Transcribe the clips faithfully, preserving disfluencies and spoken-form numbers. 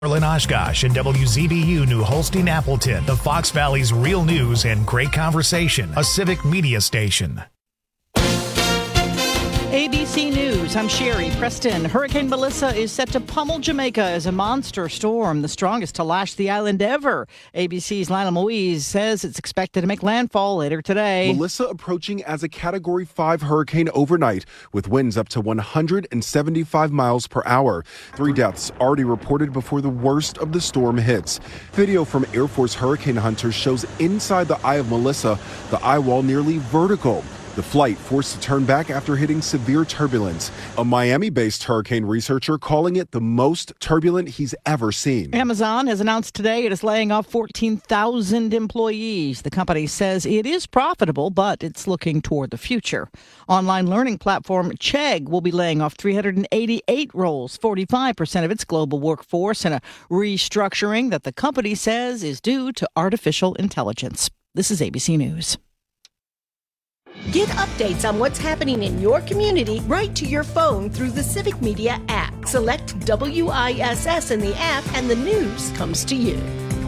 Berlin Oshkosh and W Z B U New Holstein Appleton, the Fox Valley's real news and great conversation, a civic media station. A B C News, I'm Sherry Preston. Hurricane Melissa is set to pummel Jamaica as a monster storm, the strongest to lash the island ever. A B C's Lionel Moise says it's expected to make landfall later today. Melissa approaching as a Category five hurricane overnight with winds up to one hundred seventy-five miles per hour. Three deaths already reported before the worst of the storm hits. Video from Air Force hurricane hunters shows inside the eye of Melissa, the eye wall nearly vertical. The flight forced to turn back after hitting severe turbulence. A Miami-based hurricane researcher calling it the most turbulent he's ever seen. Amazon has announced today it is laying off fourteen thousand employees. The company says it is profitable, but it's looking toward the future. Online learning platform Chegg will be laying off three hundred eighty-eight roles, forty-five percent of its global workforce, in a restructuring that the company says is due to artificial intelligence. This is A B C News. Get updates on what's happening in your community right to your phone through the Civic Media app. Select W I S S in the app and the news comes to you.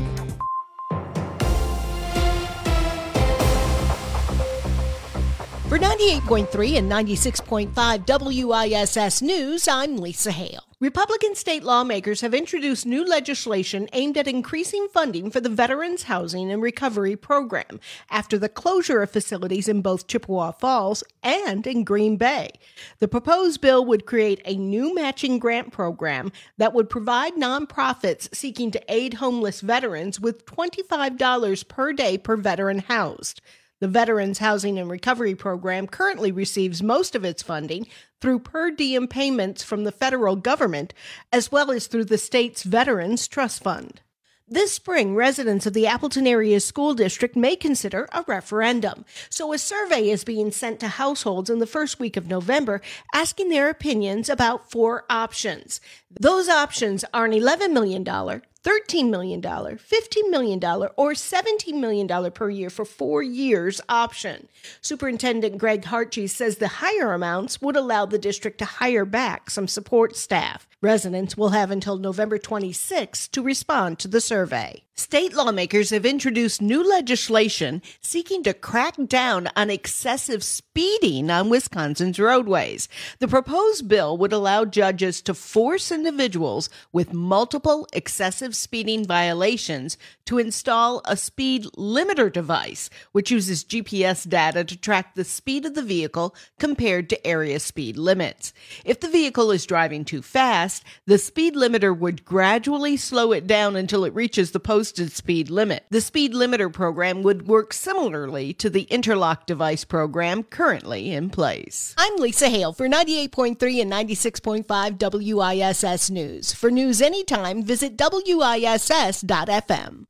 For ninety-eight point three and ninety-six point five W I S S News, I'm Lisa Hale. Republican state lawmakers have introduced new legislation aimed at increasing funding for the Veterans Housing and Recovery Program after the closure of facilities in both Chippewa Falls and in Green Bay. The proposed bill would create a new matching grant program that would provide nonprofits seeking to aid homeless veterans with twenty-five dollars per day per veteran housed. The Veterans Housing and Recovery Program currently receives most of its funding through per diem payments from the federal government, as well as through the state's Veterans Trust Fund. This spring, residents of the Appleton Area School District may consider a referendum. So a survey is being sent to households in the first week of November, asking their opinions about four options. Those options are an eleven million dollars, thirteen million dollars, fifteen million dollars, or seventeen million dollars per year for four years option. Superintendent Greg Hartje says the higher amounts would allow the district to hire back some support staff. Residents will have until November twenty-sixth to respond to the survey. State lawmakers have introduced new legislation seeking to crack down on excessive speeding on Wisconsin's roadways. The proposed bill would allow judges to force individuals with multiple excessive speeding violations to install a speed limiter device, which uses G P S data to track the speed of the vehicle compared to area speed limits. If the vehicle is driving too fast, the speed limiter would gradually slow it down until it reaches the posted speed limit. The speed limiter program would work similarly to the interlock device program currently in place. I'm Lisa Hale for ninety-eight point three and ninety-six point five W I S S News. For news anytime, visit W I S S dot F M.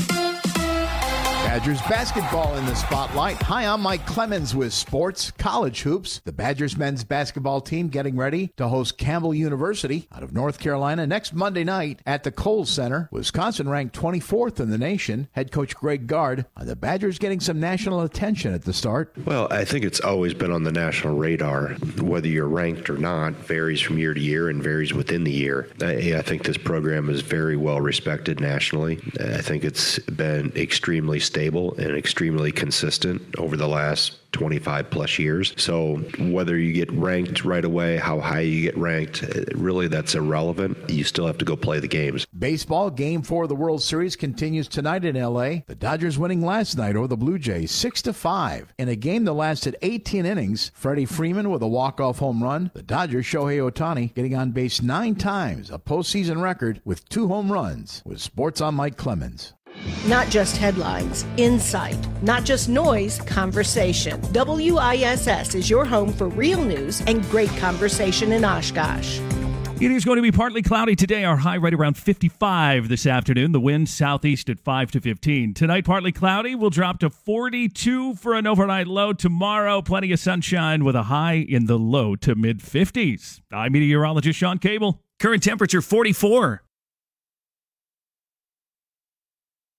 Badgers basketball in the spotlight. Hi, I'm Mike Clemens with Sports College Hoops. The Badgers men's basketball team getting ready to host Campbell University out of North Carolina next Monday night at the Kohl Center. Wisconsin ranked twenty-fourth in the nation. Head coach Greg Gard. Are the Badgers getting some national attention at the start? Well, I think it's always been on the national radar. Whether you're ranked or not varies from year to year and varies within the year. I, I think this program is very well respected nationally. I think it's been extremely stable and extremely consistent over the last twenty-five plus years. So whether you get ranked right away, how high you get ranked, really that's irrelevant. You still have to go play the games. Baseball game four of the World Series continues tonight in L A. The Dodgers winning last night over the Blue Jays six to five. In a game that lasted eighteen innings, Freddie Freeman with a walk-off home run. The Dodgers Shohei Ohtani getting on base nine times, a postseason record with two home runs. With Sports on Mike Clemens. Not just headlines, insight. Not just noise, conversation. W I S S is your home for real news and great conversation in Oshkosh. It is going to be partly cloudy today. Our high right around fifty-five this afternoon. The wind southeast at five to fifteen. Tonight, partly cloudy. We'll drop to forty-two for an overnight low. Tomorrow, plenty of sunshine with a high in the low to mid-fifties. I'm meteorologist Sean Cable. Current temperature forty-four.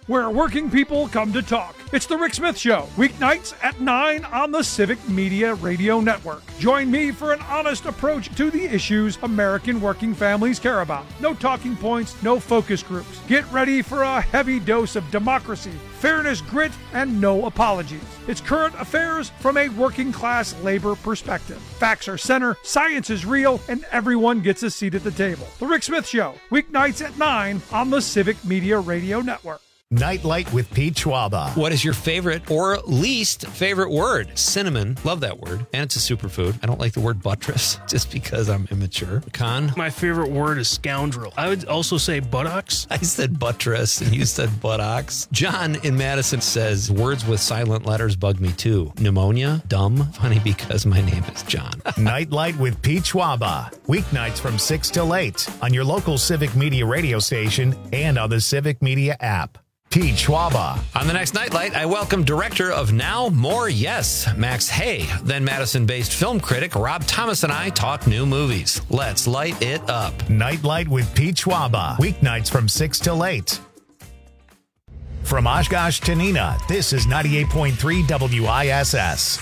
where working people come to talk. It's The Rick Smith Show, weeknights at nine on the Civic Media Radio Network. Join me for an honest approach to the issues American working families care about. No talking points, no focus groups. Get ready for a heavy dose of democracy, fairness, grit, and no apologies. It's current affairs from a working class labor perspective. Facts are center, science is real, and everyone gets a seat at the table. The Rick Smith Show, weeknights at nine on the Civic Media Radio Network. Nightlight with Pete Schwaba. What is your favorite or least favorite word? Cinnamon. Love that word. And it's a superfood. I don't like the word buttress just because I'm immature. Con? My favorite word is scoundrel. I would also say buttocks. I said buttress and you said buttocks. John in Madison says, words with silent letters bug me too. Pneumonia? Dumb? Funny because my name is John. Nightlight with Pete Schwaba. Weeknights from six till eight on your local Civic Media radio station and on the Civic Media app. Pete Schwaba. On the next Nightlight, I welcome director of Now More Yes, Max Hay. Then Madison-based film critic Rob Thomas and I talk new movies. Let's light it up. Nightlight with Pete Schwaba. Weeknights from six till eight. From Oshkosh to Neenah, this is ninety-eight point three W I S S.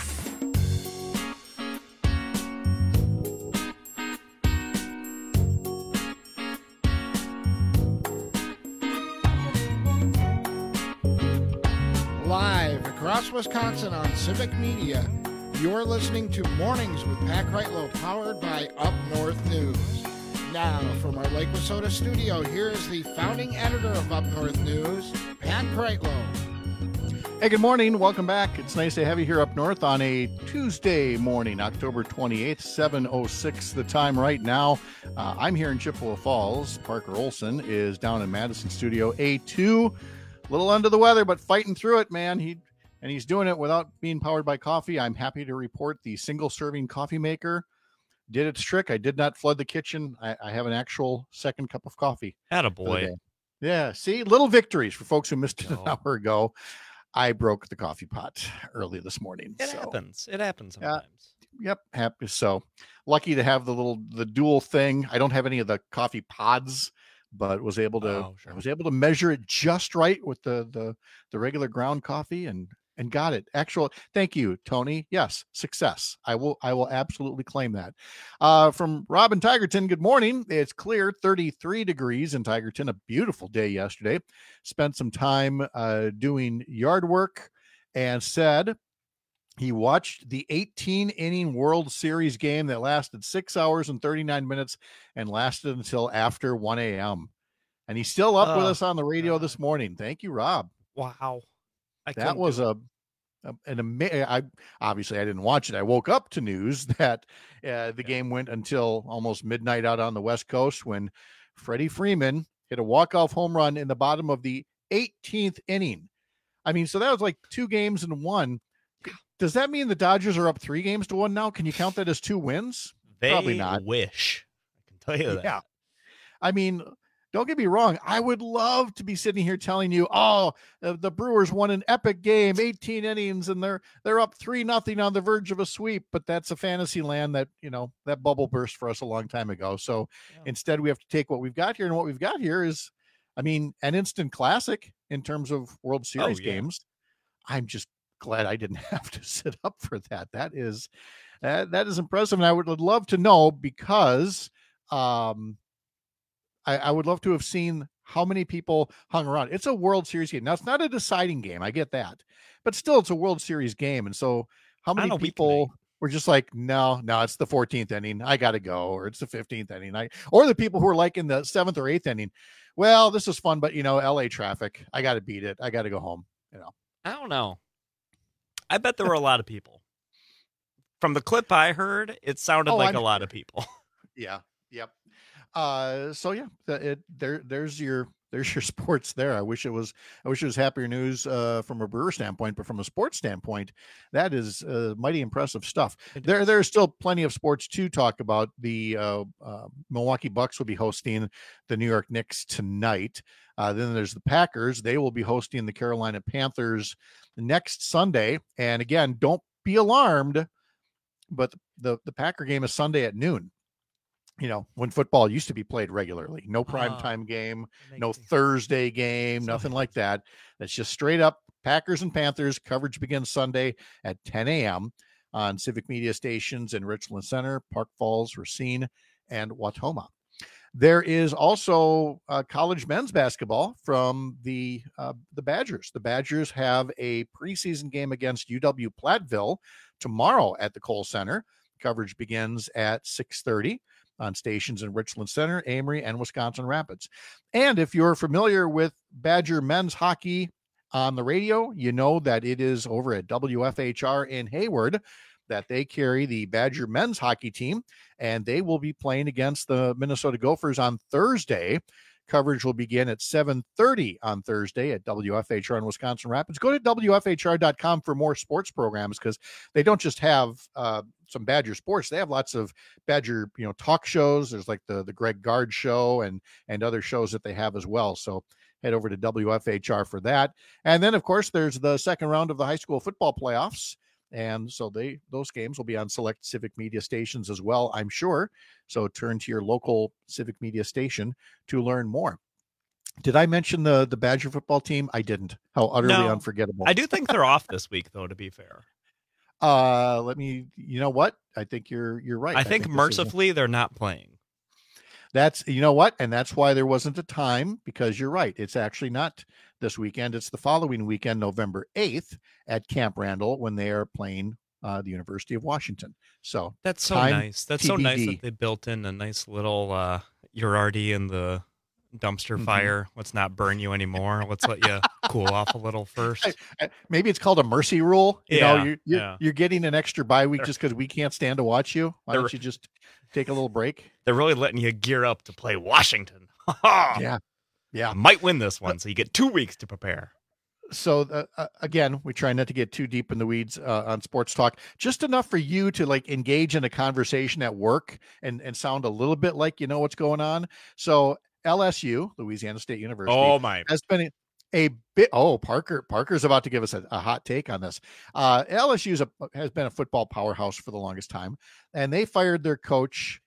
Across Wisconsin on Civic Media, you're listening to Mornings with Pat Kreitlow, powered by Up North News. Now, from our Lake Wissota studio, here is the founding editor of Up North News, Pat Kreitlow. Hey, good morning. Welcome back. It's nice to have you here up north on a Tuesday morning, October twenty-eighth, seven oh six the time right now. Uh, I'm here in Chippewa Falls. Parker Olson is down in Madison Studio A two. A little under the weather, but fighting through it, man. He And he's doing it without being powered by coffee. I'm happy to report the single-serving coffee maker did its trick. I did not flood the kitchen. I, I have an actual second cup of coffee. Attaboy. Yeah, see? Little victories for folks who missed it No. an hour ago. I broke the coffee pot early this morning. It so. happens. It happens sometimes. Uh, yep, happy. So lucky to have the little the dual thing. I don't have any of the coffee pods, but was able to Oh, sure. I was able to measure it just right with the the the regular ground coffee and and got it. Actual thank you, Tony. Yes, success. I will I will absolutely claim that. Uh from Robin Tigerton, good morning. It's clear, thirty-three degrees in Tigerton. A beautiful day yesterday. Spent some time uh doing yard work and said he watched the eighteen inning World Series game that lasted six hours and thirty-nine minutes and lasted until after one a.m. And he's still up with Oh, us on the radio this morning. Thank you, Rob. Wow. I That couldn't was do it. a, a an amazing. I obviously I didn't watch it. I woke up to news that uh, the game went until almost midnight out on the West Coast when Freddie Freeman hit a walk-off home run in the bottom of the eighteenth inning. I mean, so that was like two games in one. Does that mean the Dodgers are up three games to one now? Can you count that as two wins? They Probably not. wish. I can tell you that. Yeah. I mean, don't get me wrong. I would love to be sitting here telling you, oh, the, the Brewers won an epic game, eighteen innings, and they're they're up three nothing on the verge of a sweep. But that's a fantasy land that, you know, that bubble burst for us a long time ago. So Yeah. instead, we have to take what we've got here. And what we've got here is, I mean, an instant classic in terms of World Series yeah. games. I'm just glad I didn't have to sit up for that. That is, uh, that is impressive. And I would love to know because, um, I, I would love to have seen how many people hung around. It's a World Series game. Now, it's not a deciding game. I get that. But still, it's a World Series game. And so how many On a people weeknight. were just like, no, no, it's the fourteenth inning. I got to go. Or it's the fifteenth inning. I, or the people who are like in the seventh or eighth inning. Well, this is fun, but, you know, L A traffic. I got to beat it. I got to go home. You know. I don't know. I bet there were a lot of people. From the clip I heard, it sounded Oh, like I'm a lot sure. of people. Yeah. Yep. Uh, so yeah, the, it, there, there's your, there's your sports there. I wish it was, I wish it was happier news, uh, from a Brewer standpoint, but from a sports standpoint, that is, uh, mighty impressive stuff. There, there's still plenty of sports to talk about. The, uh, uh, Milwaukee Bucks will be hosting the New York Knicks tonight. Uh, then there's the Packers. They will be hosting the Carolina Panthers next Sunday. And again, don't be alarmed, but the, the Packer game is Sunday at noon. you know, when football used to be played regularly. No primetime Oh, game, makes no sense. Thursday game, So nothing like that. That's just straight up Packers and Panthers. Coverage begins Sunday at ten a.m. on Civic Media stations in Richland Center, Park Falls, Racine, and Watoma. There is also uh, college men's basketball from the uh, the Badgers. The Badgers have a preseason game against U W Platteville tomorrow at the Kohl Center. Coverage begins at six thirty on stations in Richland Center, Amory, and Wisconsin Rapids. And if you're familiar with Badger men's hockey on the radio, you know that it is over at W F H R in Hayward that they carry the Badger men's hockey team, and they will be playing against the Minnesota Gophers on Thursday. Coverage will begin at seven thirty on Thursday at W F H R in Wisconsin Rapids. Go to W F H R dot com for more sports programs, because they don't just have uh, some Badger sports. They have lots of Badger, you know, talk shows. There's like the, the Greg Gard show and, and other shows that they have as well. So head over to W F H R for that. And then, of course, there's the second round of the high school football playoffs. And so they those games will be on select Civic Media stations as well, I'm sure. So turn to your local Civic Media station to learn more. Did I mention the the Badger football team? I didn't. How utterly No. unforgettable. I do think they're off this week, though, to be fair. Uh, let me, you know what? I think you're you're right. I think this is a- mercifully they're not playing. That's, you know what? And that's why there wasn't a time, because you're right. It's actually not this weekend. It's the following weekend, November eighth at Camp Randall, when they are playing uh, the University of Washington. So That's so time nice. That's so T B D. nice that they built in a nice little, uh, you're already in the dumpster Mhm. fire. Let's not burn you anymore. Let's let you cool off a little first. Uh, Maybe it's called a mercy rule. You know, Yeah, you're, you're, yeah. you're getting an extra bye week They're- just because we can't stand to watch you. Why They're- don't you just take a little break? They're really letting you gear up to play Washington. Yeah. Yeah. Might win this one, so you get two weeks to prepare. So uh, uh, again, we try not to get too deep in the weeds uh, on sports talk, just enough for you to like engage in a conversation at work and, and sound a little bit like you know what's going on. So L S U, Louisiana State University, Oh, my. has been a bit. Oh, Parker, Parker's about to give us a, a hot take on this. Uh, L S U has been a football powerhouse for the longest time, and they fired their coach,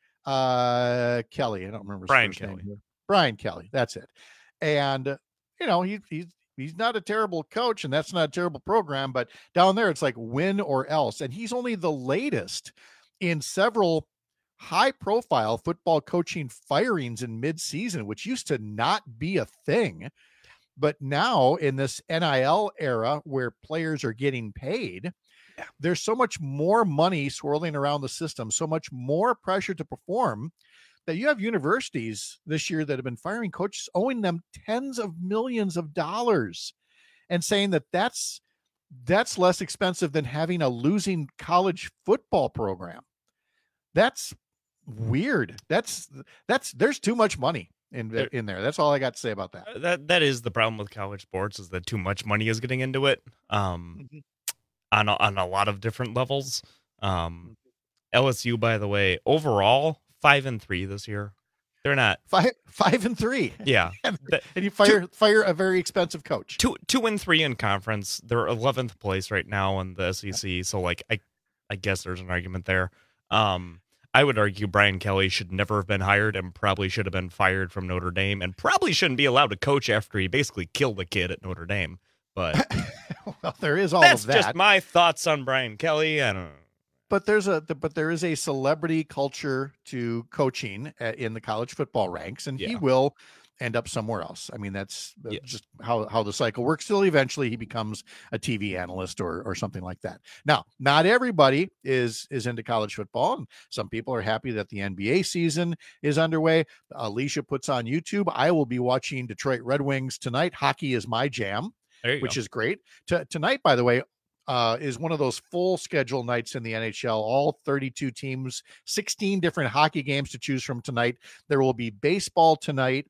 uh, Kelly. I don't remember his Brian first name Kelly. here. Brian Kelly. That's it. And, uh, you know, he, he's, he's not a terrible coach, and that's not a terrible program, but down there it's like win or else. And he's only the latest in several high profile football coaching firings in mid-season, which used to not be a thing. But now in this N I L era where players are getting paid, there's so much more money swirling around the system, so much more pressure to perform, that you have universities this year that have been firing coaches, owing them tens of millions of dollars, and saying that that's that's less expensive than having a losing college football program. That's weird. That's that's there's too much money in There- in there. That's all I got to say about that. Uh, That that is the problem with college sports, is that too much money is getting into it. Um, Mhm. on a, on a lot of different levels. Um, L S U, by the way, overall five and three this year. They're not Five five and three. Yeah, and, That- and you fire fire a very expensive coach. two two and three in conference. They're eleventh place right now in the S E C. So like I I guess there's an argument there. Um, I would argue Brian Kelly should never have been hired and probably should have been fired from Notre Dame, and probably shouldn't be allowed to coach after he basically killed a kid at Notre Dame. But Well, there is all that's of that. just my thoughts on Brian Kelly. I don't know. But there's a but there is a celebrity culture to coaching uh, in the college football ranks, and he Yeah. will end up somewhere else. I mean, that's uh, Yes. just how how the cycle works. Still, eventually, he becomes a T V analyst or or something like that. Now, not everybody is is into college football, and some people are happy that the N B A season is underway. Alicia puts on YouTube. I will be watching Detroit Red Wings tonight. Hockey is my jam, There you which go. is great. T- tonight, by the way, uh, is one of those full schedule nights in the N H L. All thirty-two teams, sixteen different hockey games to choose from tonight. There will be baseball tonight.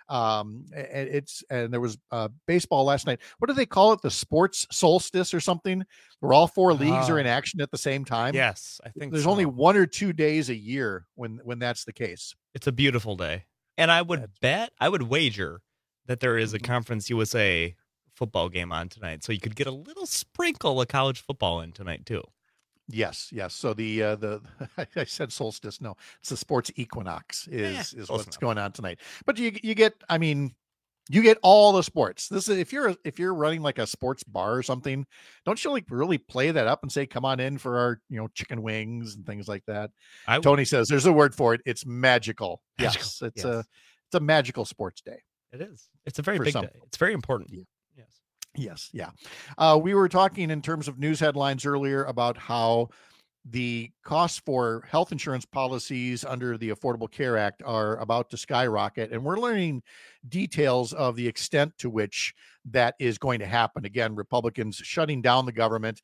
Um, and it's and there was uh, baseball last night. What do they call it? The sports solstice or something? Where all four leagues are in Oh. action at the same time. Yes, I think There's so. only one or two days a year when when that's the case. It's a beautiful day. And I would bet, I would wager that there is a Mm-hmm. Conference U S A football game on tonight. So you could get a little sprinkle of college football in tonight, too. Yes, yes. So the uh, the I said solstice. No, it's the sports equinox is Eh, is close what's enough. going on tonight. But you you get, I mean, you get all the sports. This is if you're if you're running like a sports bar or something, don't you like really play that up and say, "Come on in for our you know chicken wings and things like that." I would- Tony says there's a word for it. It's magical. Magical, Yes, it's yes. a it's a magical sports day. It is. It's a very For big some day. It's very important. Yeah. Yes. Yes, yeah. Uh, we were talking in terms of news headlines earlier about how the costs for health insurance policies under the Affordable Care Act are about to skyrocket, and we're learning details of the extent to which that is going to happen. Again, Republicans shutting down the government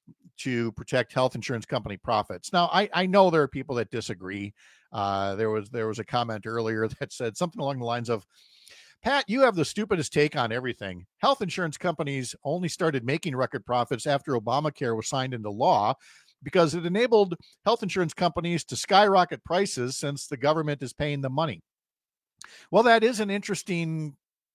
to protect health insurance company profits. Now, I, I know there are people that disagree. Uh, there was there was a comment earlier that said something along the lines of, Pat, you have the stupidest take on everything. Health insurance companies only started making record profits after Obamacare was signed into law because it enabled health insurance companies to skyrocket prices since the government is paying them money. Well, that is an interesting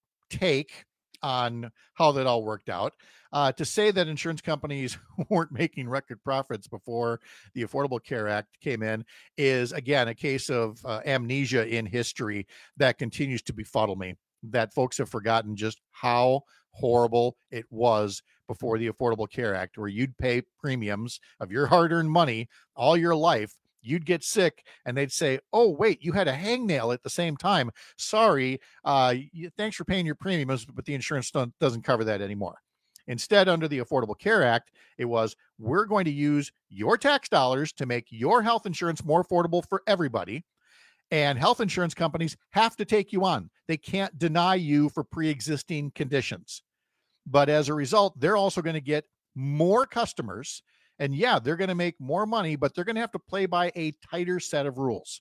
take on how that all worked out. Uh, to say that insurance companies weren't making record profits before the Affordable Care Act came in is, again, a case of uh, amnesia in history that continues to befuddle me, that folks have forgotten just how horrible it was before the Affordable Care Act, where you'd pay premiums of your hard-earned money all your life. You'd get sick and they'd say, oh, wait, you had a hangnail at the same time. Sorry. Uh, you, thanks for paying your premiums, but the insurance don't, doesn't cover that anymore. Instead, under the Affordable Care Act, it was, we're going to use your tax dollars to make your health insurance more affordable for everybody. And health insurance companies have to take you on. They can't deny you for pre-existing conditions. But as a result, they're also going to get more customers. And yeah, they're going to make more money, but they're going to have to play by a tighter set of rules.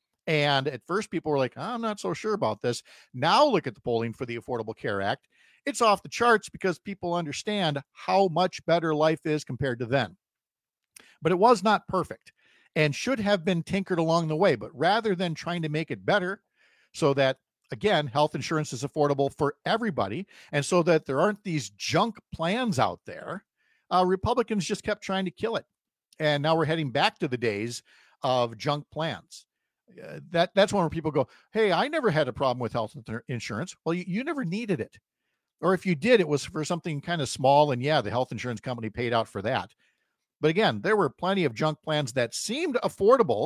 And at first, people were like, oh, I'm not so sure about this. Now look at the polling for the Affordable Care Act. It's off the charts because people understand how much better life is compared to then. But it was not perfect and should have been tinkered along the way. But rather than trying to make it better so that, again, health insurance is affordable for everybody, and so that there aren't these junk plans out there, uh, Republicans just kept trying to kill it. And now we're heading back to the days of junk plans. Uh, that That's one where people go, hey, I never had a problem with health insurance. Well, you, you never needed it. Or if you did, it was for something kind of small. And yeah, the health insurance company paid out for that. But again, there were plenty of junk plans that seemed affordable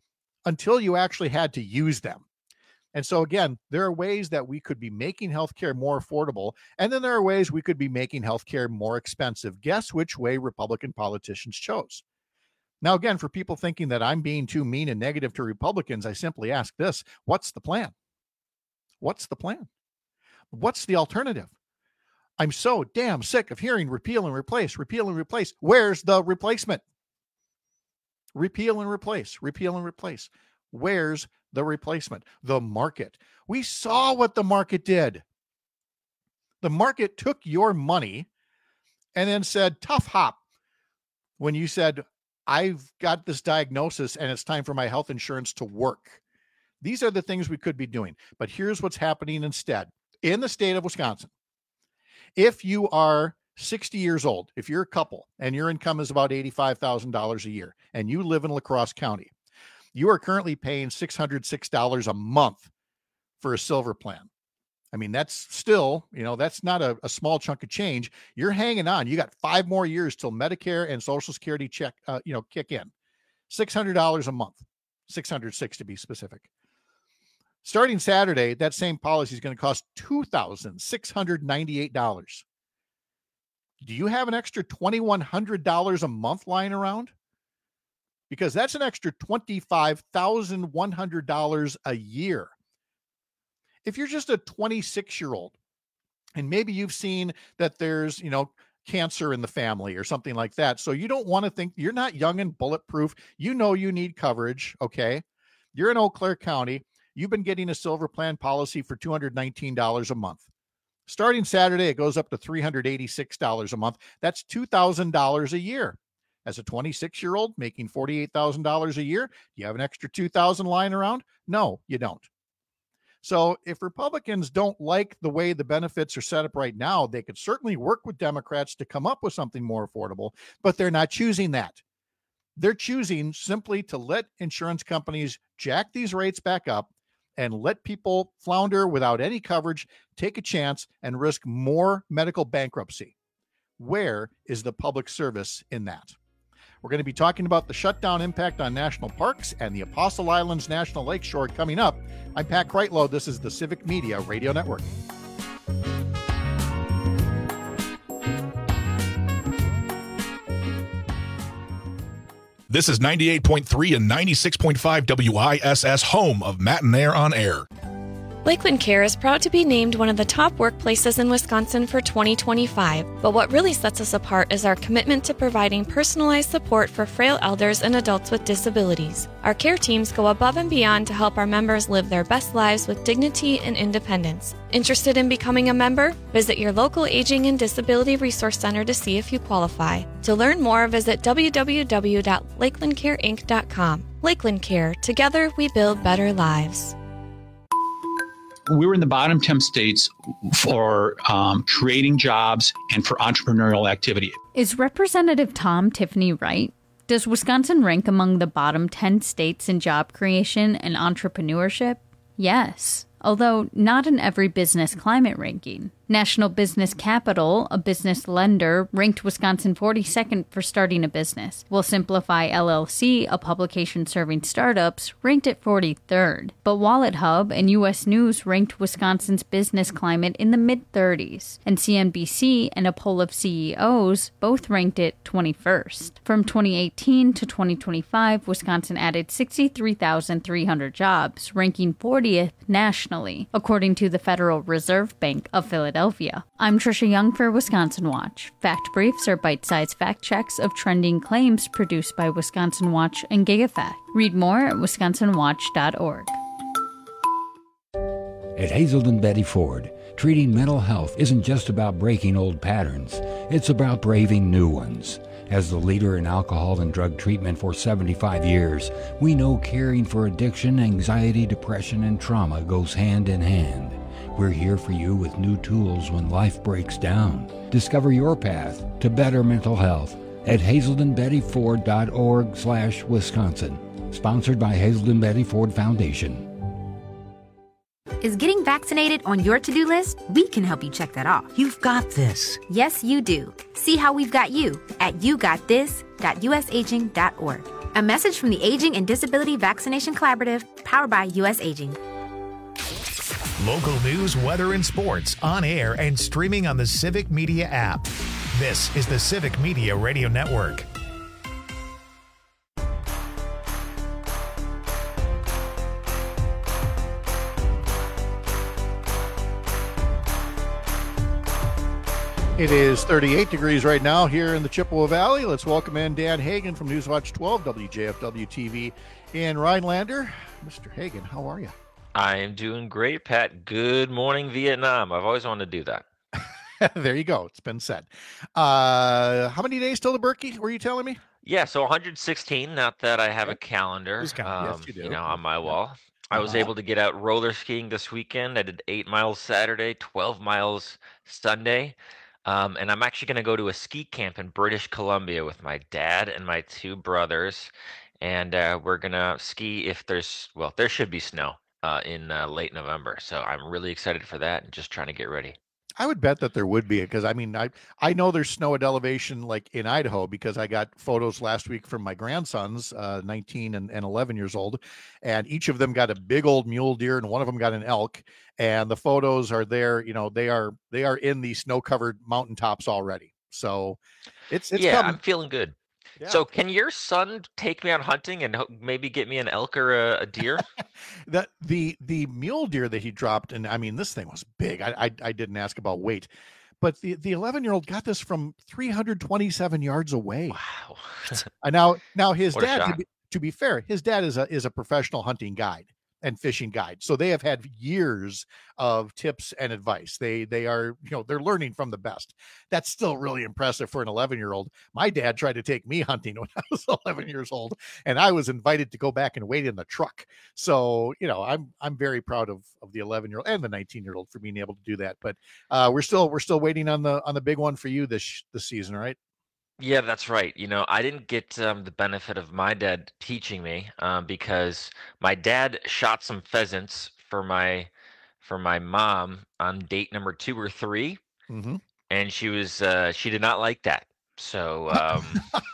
until you actually had to use them. And so again, there are ways that we could be making healthcare more affordable. And then there are ways we could be making healthcare more expensive. Guess which way Republican politicians chose? Now, again, for people thinking that I'm being too mean and negative to Republicans, I simply ask this: what's the plan? What's the plan? What's the alternative? I'm so damn sick of hearing repeal and replace, repeal and replace. Where's the replacement? Repeal and replace, repeal and replace. Where's the replacement? The market. We saw what the market did. The market took your money and then said, tough hop. When you said, I've got this diagnosis and it's time for my health insurance to work. These are the things we could be doing. But here's what's happening instead. In the state of Wisconsin, if you are sixty years old, if you're a couple and your income is about eighty-five thousand dollars a year and you live in La Crosse County, you are currently paying six hundred six dollars a month for a silver plan. I mean, that's still, you know, that's not a, a small chunk of change. You're hanging on. You got five more years till Medicare and Social Security check, uh, you know, kick in. six hundred dollars a month, six hundred six to be specific. Starting Saturday, that same policy is going to cost two thousand six hundred ninety-eight dollars. Do you have an extra two thousand one hundred dollars a month lying around? Because that's an extra twenty-five thousand one hundred dollars a year. If you're just a twenty-six-year-old, and maybe you've seen that there's, you know, cancer in the family or something like that, so you don't want to think, you're not young and bulletproof. You know you need coverage, okay? You're in Eau Claire County. You've been getting a silver plan policy for two hundred nineteen dollars a month. Starting Saturday, it goes up to three hundred eighty-six dollars a month. That's two thousand dollars a year. As a twenty-six-year-old making forty-eight thousand dollars a year, do you have an extra two thousand dollars lying around? No, you don't. So if Republicans don't like the way the benefits are set up right now, they could certainly work with Democrats to come up with something more affordable, but they're not choosing that. they're choosing simply to let insurance companies jack these rates back up and let people flounder without any coverage, take a chance, and risk more medical bankruptcy. Where is the public service in that? We're going to be talking about the shutdown impact on national parks and the Apostle Islands National Lakeshore coming up. I'm Pat Kreitlow. This is the Civic Media Radio Network. This is ninety-eight point three and ninety-six point five W I S S, home of Matt and Air on Air. Lakeland Care is proud to be named one of the top workplaces in Wisconsin for twenty twenty-five, but what really sets us apart is our commitment to providing personalized support for frail elders and adults with disabilities. Our care teams go above and beyond to help our members live their best lives with dignity and independence. Interested in becoming a member? Visit your local Aging and Disability Resource Center to see if you qualify. To learn more, visit w w w dot lakeland care inc dot com. Lakeland Care. Together, we build better lives. We were in the bottom ten states for um, creating jobs and for entrepreneurial activity. Is Representative Tom Tiffany right? Does Wisconsin rank among the bottom ten states in job creation and entrepreneurship? Yes, although not in every business climate ranking. National Business Capital, a business lender, ranked Wisconsin forty-second for starting a business, while Simplify L L C, a publication serving startups, ranked it forty-third. But Wallet Hub and U S News ranked Wisconsin's business climate in the mid-thirties, and C N B C and a poll of C E Os both ranked it twenty-first. From twenty eighteen to twenty twenty-five, Wisconsin added sixty-three thousand three hundred jobs, ranking fortieth nationally, according to the Federal Reserve Bank of Philadelphia. Philadelphia. I'm Trisha Young for Wisconsin Watch. Fact Briefs are bite-sized fact checks of trending claims produced by Wisconsin Watch and GigaFact. Read more at wisconsin watch dot org. At Hazelden Betty Ford, treating mental health isn't just about breaking old patterns. It's about braving new ones. As the leader in alcohol and drug treatment for seventy-five years, we know caring for addiction, anxiety, depression, and trauma goes hand in hand. We're here for you with new tools when life breaks down. Discover your path to better mental health at hazelden betty ford dot org slash Wisconsin. Sponsored by Hazelden Betty Ford Foundation. Is getting vaccinated on your to-do list? We can help you check that off. You've got this. Yes, you do. See how we've got you at you got this dot u s aging dot org. A message from the Aging and Disability Vaccination Collaborative, powered by U S Aging. Local news, weather, and sports on air and streaming on the Civic Media app. This is the Civic Media Radio Network. It is thirty-eight degrees right now here in the Chippewa Valley. Let's welcome in Dan Hagan from Newswatch twelve, W J F W T V in Rhinelander. Mister Hagan, how are you? I am doing great, Pat. Good morning, Vietnam. I've always wanted to do that. There you go. It's been said. Uh, how many days till the Berkey, were you telling me? Yeah, so one hundred sixteen, not that I have a calendar um, yes, you, do. you know, on my wall. I was Uh-huh. able to get out roller skiing this weekend. I did eight miles Saturday, twelve miles Sunday. Um, and I'm actually going to go to a ski camp in British Columbia with my dad and my two brothers. And uh, we're going to ski if there's, well, there should be snow. Uh, in uh, late November. So I'm really excited for that and just trying to get ready. I would bet that there would be, because I mean, I I know there's snow at elevation like in Idaho, because I got photos last week from my grandsons, uh, nineteen and, and eleven years old, and each of them got a big old mule deer and one of them got an elk, and the photos are there. You know, they are they are in the snow-covered mountaintops already. So it's it's yeah, coming. I'm feeling good. Yeah. So can your son take me out hunting and ho- maybe get me an elk or a, a deer? That the the mule deer that he dropped, and I mean, this thing was big. I I, I didn't ask about weight, but the the eleven year old got this from three hundred twenty-seven yards away. Wow. Uh, now now his What a dad, to shot. be, to be fair, his dad is a is a professional hunting guide and fishing guide, so they have had years of tips and advice. They they are, you know, they're learning from the best. That's still really impressive for an eleven year old. My dad tried to take me hunting when I was eleven years old, and I was invited to go back and wait in the truck. So, you know, I'm I'm very proud of of the eleven year old and the nineteen year old for being able to do that. But uh, we're still we're still waiting on the on the big one for you this this season, right? Yeah, that's right. You know, I didn't get um, the benefit of my dad teaching me um, because my dad shot some pheasants for my for my mom on date number two or three, Mm-hmm. and she was uh, she did not like that. So um,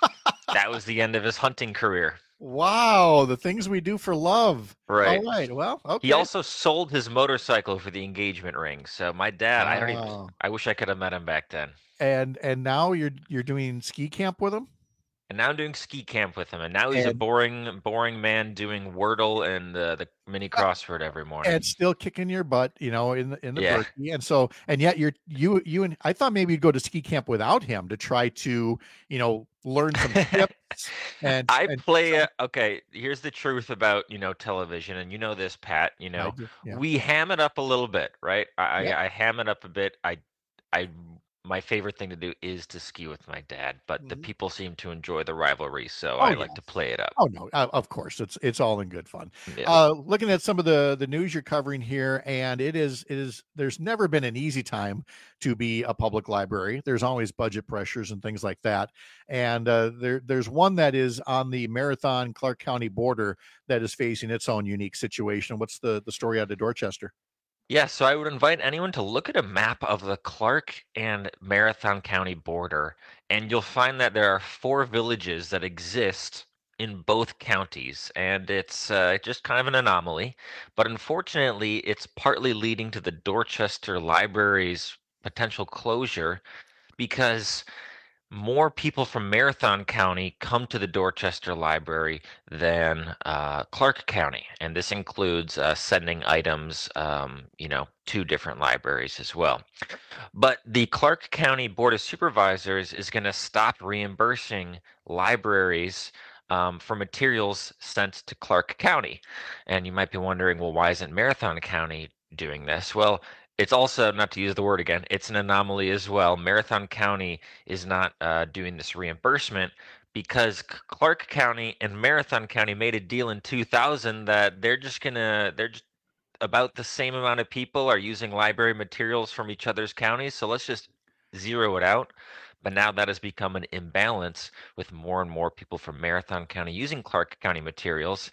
that was the end of his hunting career. Wow, the things we do for love. Right. All right. Well, okay. He also sold his motorcycle for the engagement ring. So my dad, I don't even. Wow. I wish I could have met him back then. And and now you're you're doing ski camp with him? And now I'm doing ski camp with him, and now he's a And- boring, boring man doing Wordle and uh, the mini crossword every morning. And still kicking your butt, you know, in the in the Yeah. Berkey. And so and yet you're you you and I thought maybe you'd go to ski camp without him to try to, you know, learn some tips and I and play a, okay, here's the truth about, you know, television, and you know this, Pat, you know, do, yeah. we ham it up a little bit, right? I, Yeah. I, I ham it up a bit. I, I, my favorite thing to do is to ski with my dad, but the people seem to enjoy the rivalry, so Mm-hmm. Oh, I yeah. like to play it up. Oh no, uh, of course it's it's all in good fun. Yeah. Uh, looking at some of the the news you're covering here, and it is it is there's never been an easy time to be a public library. There's always budget pressures and things like that, and uh, there there's one that is on the Marathon Clark County border that is facing its own unique situation. What's the the story out of Dorchester? Yeah, so I would invite anyone to look at a map of the Clark and Marathon County border, and you'll find that there are four villages that exist in both counties, and it's uh, just kind of an anomaly. But unfortunately, it's partly leading to the Dorchester Library's potential closure because more people from Marathon County come to the Dorchester Library than uh, Clark County, and this includes uh, sending items, um, you know, to different libraries as well. But the Clark County Board of Supervisors is going to stop reimbursing libraries um, for materials sent to Clark County, and you might be wondering, well, why isn't Marathon County doing this? Well, it's also, not to use the word again, it's an anomaly as well. Marathon County is not uh, doing this reimbursement because Clark County and Marathon County made a deal in two thousand that they're just gonna, they're just about the same amount of people are using library materials from each other's counties. So let's just zero it out. But now that has become an imbalance with more and more people from Marathon County using Clark County materials.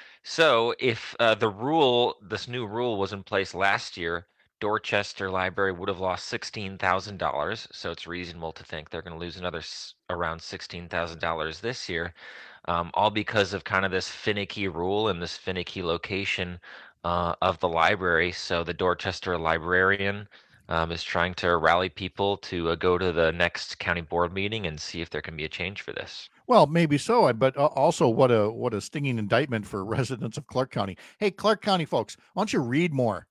So if uh, the rule, this new rule was in place last year, Dorchester Library would have lost sixteen thousand dollars, so it's reasonable to think they're going to lose another s- around sixteen thousand dollars this year, um, all because of kind of this finicky rule and this finicky location uh, of the library. So the Dorchester librarian um, is trying to rally people to uh, go to the next county board meeting and see if there can be a change for this. Well, maybe so, but uh, also what a what a stinging indictment for residents of Clark County. Hey, Clark County folks, why don't you read more?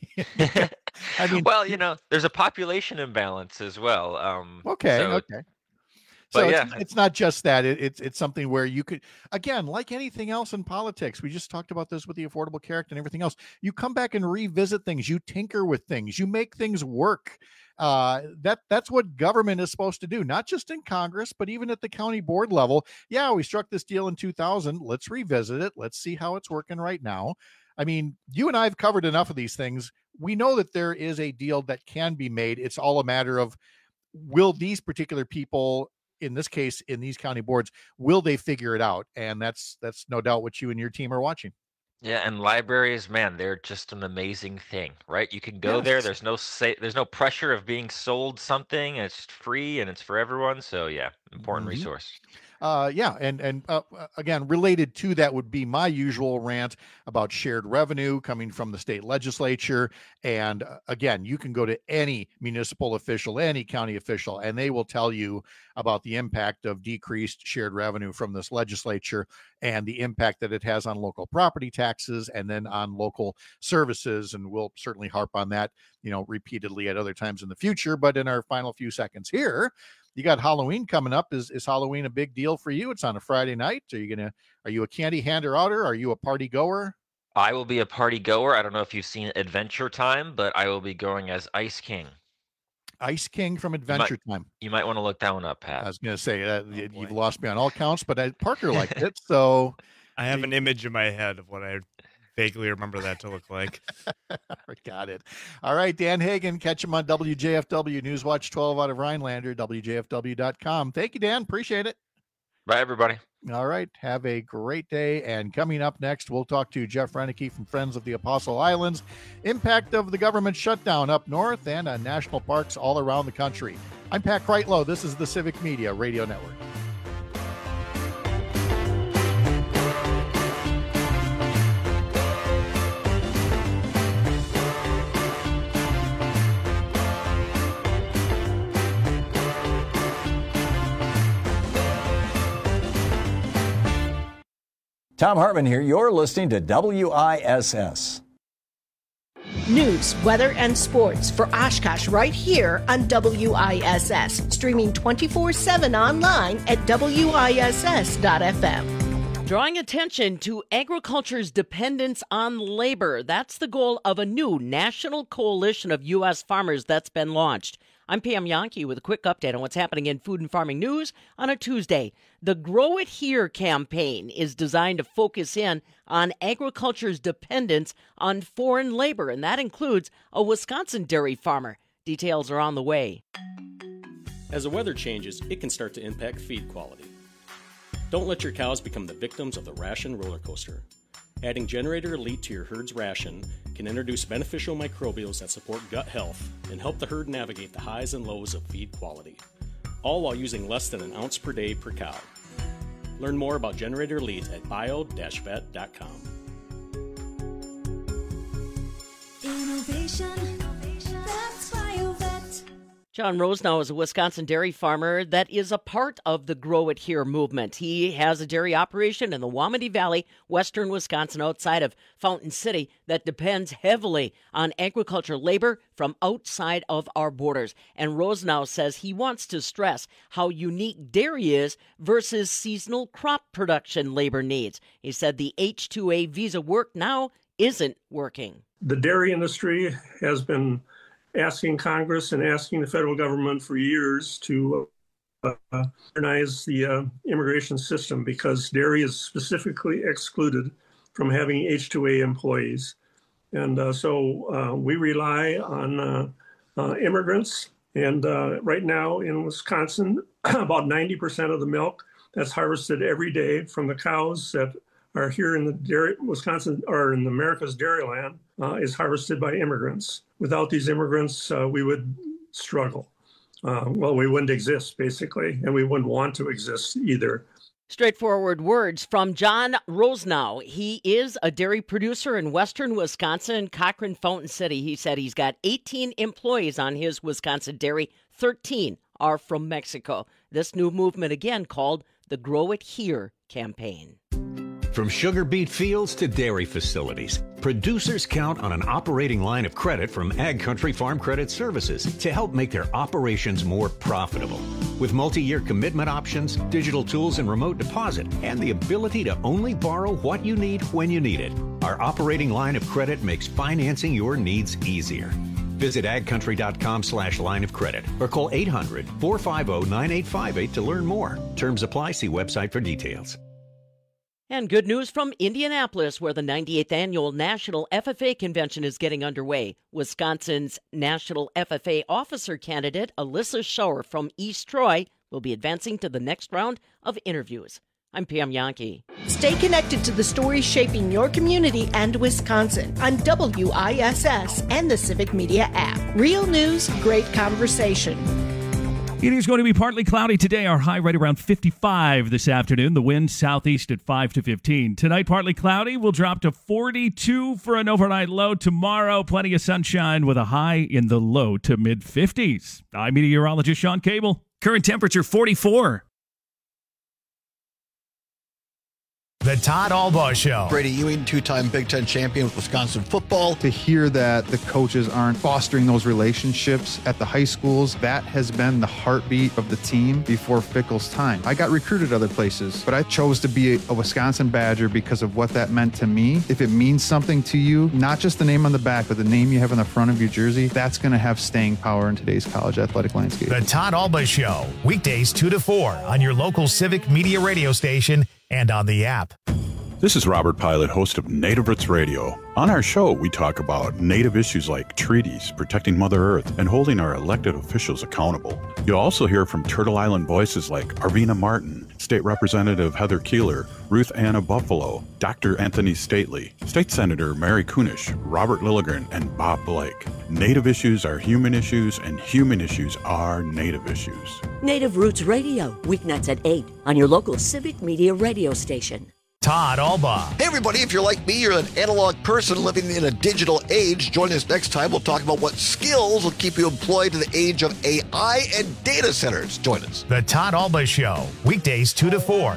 I mean, well, you know, there's a population imbalance as well. Um, okay, so- okay. But So yeah, it's, it's not just that. It, it's it's something where you could, again, like anything else in politics. We just talked about this with the Affordable Care Act and everything else. You come back and revisit things. You tinker with things. You make things work. Uh, that that's what government is supposed to do. Not just in Congress, but even at the county board level. Yeah, we struck this deal in two thousand. Let's revisit it. Let's see how it's working right now. I mean, you and I have covered enough of these things. We know that there is a deal that can be made. It's all a matter of, will these particular people, in this case, in these county boards, will they figure it out? And that's that's no doubt what you and your team are watching. yeah, and libraries, man, they're just an amazing thing, right? You can go there. Yes. There's no say, there's no pressure of being sold something. It's free and it's for everyone. So yeah, important Mhm. resource. Uh, yeah, and and uh, uh, again, related to that would be my usual rant about shared revenue coming from the state legislature. And uh, again, you can go to any municipal official, any county official, and they will tell you about the impact of decreased shared revenue from this legislature and the impact that it has on local property taxes and then on local services. And we'll certainly harp on that, you know, repeatedly at other times in the future. But in our final few seconds here, you got Halloween coming up. Is is Halloween a big deal for you? It's on a Friday night. Are you gonna? Are you a candy hander outer? Are you a party goer? I will be a party goer. I don't know if you've seen Adventure Time, but I will be going as Ice King. Ice King from Adventure Time. You might want to look that one up, Pat. I was gonna say uh, you- you've lost me on all counts, but I, Parker liked it, so I have an image in my head of what I vaguely remember that to look like. Got it. All right, Dan Hagan, catch him on W J F W Newswatch twelve out of Rhinelander, W J F W dot com. Thank you, Dan. Appreciate it. Bye, everybody. All right. Have a great day. And coming up next, we'll talk to Jeff Renicky from Friends of the Apostle Islands, impact of the government shutdown up north and uh, national parks all around the country. I'm Pat Kreitlow. This is the Civic Media Radio Network. Tom Hartman here. You're listening to W I S S. News, weather, and sports for Oshkosh right here on W I S S. Streaming twenty-four seven online at W I S S dot F M. Drawing attention to agriculture's dependence on labor. That's the goal of a new national coalition of U S farmers that's been launched. I'm Pam Yankee with a quick update on what's happening in food and farming news on a Tuesday. The Grow It Here campaign is designed to focus in on agriculture's dependence on foreign labor, and that includes a Wisconsin dairy farmer. Details are on the way. As the weather changes, it can start to impact feed quality. Don't let your cows become the victims of the ration roller coaster. Adding Generator Elite to your herd's ration can introduce beneficial microbials that support gut health and help the herd navigate the highs and lows of feed quality, all while using less than an ounce per day per cow. Learn more about Generator Elite at bio dash vet dot com. Innovation, that's BioVet. John Rosenau is a Wisconsin dairy farmer that is a part of the Grow It Here movement. He has a dairy operation in the Wamedy Valley, western Wisconsin, outside of Fountain City, that depends heavily on agriculture labor from outside of our borders. And Rosenau says he wants to stress how unique dairy is versus seasonal crop production labor needs. He said the H two A visa work now isn't working. The dairy industry has been asking Congress and asking the federal government for years to uh, modernize the uh, immigration system because dairy is specifically excluded from having H two A employees. And uh, so uh, we rely on uh, uh, immigrants. And uh, right now in Wisconsin, about ninety percent of the milk that's harvested every day from the cows that are here in the dairy, Wisconsin, or in America's dairy land, uh, is harvested by immigrants. Without these immigrants, uh, we would struggle. Uh, well, we wouldn't exist, basically, and we wouldn't want to exist either. Straightforward words from John Rosenau. He is a dairy producer in western Wisconsin, Cochrane, Fountain City. He said he's got eighteen employees on his Wisconsin dairy. thirteen are from Mexico. This new movement, again, called the Grow It Here campaign. From sugar beet fields to dairy facilities, producers count on an operating line of credit from Ag Country Farm Credit Services to help make their operations more profitable. With multi-year commitment options, digital tools and remote deposit, and the ability to only borrow what you need when you need it, our operating line of credit makes financing your needs easier. Visit agcountry.com slash line of credit or call eight hundred, four five zero, nine eight five eight to learn more. Terms apply. See website for details. And good news from Indianapolis, where the ninety-eighth Annual National F F A Convention is getting underway. Wisconsin's National F F A Officer candidate, Alyssa Schauer from East Troy, will be advancing to the next round of interviews. I'm Pam Yankee. Stay connected to the stories shaping your community and Wisconsin on W I S S and the Civic Media app. Real news, great conversation. It is going to be partly cloudy today. Our high right around fifty-five this afternoon. The wind southeast at five to fifteen. Tonight, partly cloudy. We'll drop to forty-two for an overnight low. Tomorrow, plenty of sunshine with a high in the low to mid-fifties. I'm meteorologist Sean Cable. Current temperature forty-four. The Todd Albaugh Show. Brady Ewing, two-time Big Ten champion with Wisconsin football. To hear that the coaches aren't fostering those relationships at the high schools, that has been the heartbeat of the team before Fickell's time. I got recruited other places, but I chose to be a, a Wisconsin Badger because of what that meant to me. If it means something to you, not just the name on the back, but the name you have on the front of your jersey, that's going to have staying power in today's college athletic landscape. The Todd Albaugh Show, weekdays two to four on your local Civic Media radio station and on the app. This is Robert Pilot, host of Native Roots Radio. On our show, we talk about Native issues like treaties, protecting Mother Earth, and holding our elected officials accountable. You'll also hear from Turtle Island voices like Arvina Martin, State Representative Heather Keeler, Ruth Anna Buffalo, Doctor Anthony Stately, State Senator Mary Kunish, Robert Lilligren, and Bob Blake. Native issues are human issues, and human issues are Native issues. Native Roots Radio, weeknights at eight on your local Civic Media radio station. Todd Alba. Hey, everybody, if you're like me, you're an analog person living in a digital age. Join us next time. We'll talk about what skills will keep you employed in the age of A I and data centers. Join us. The Todd Alba Show, weekdays two to four.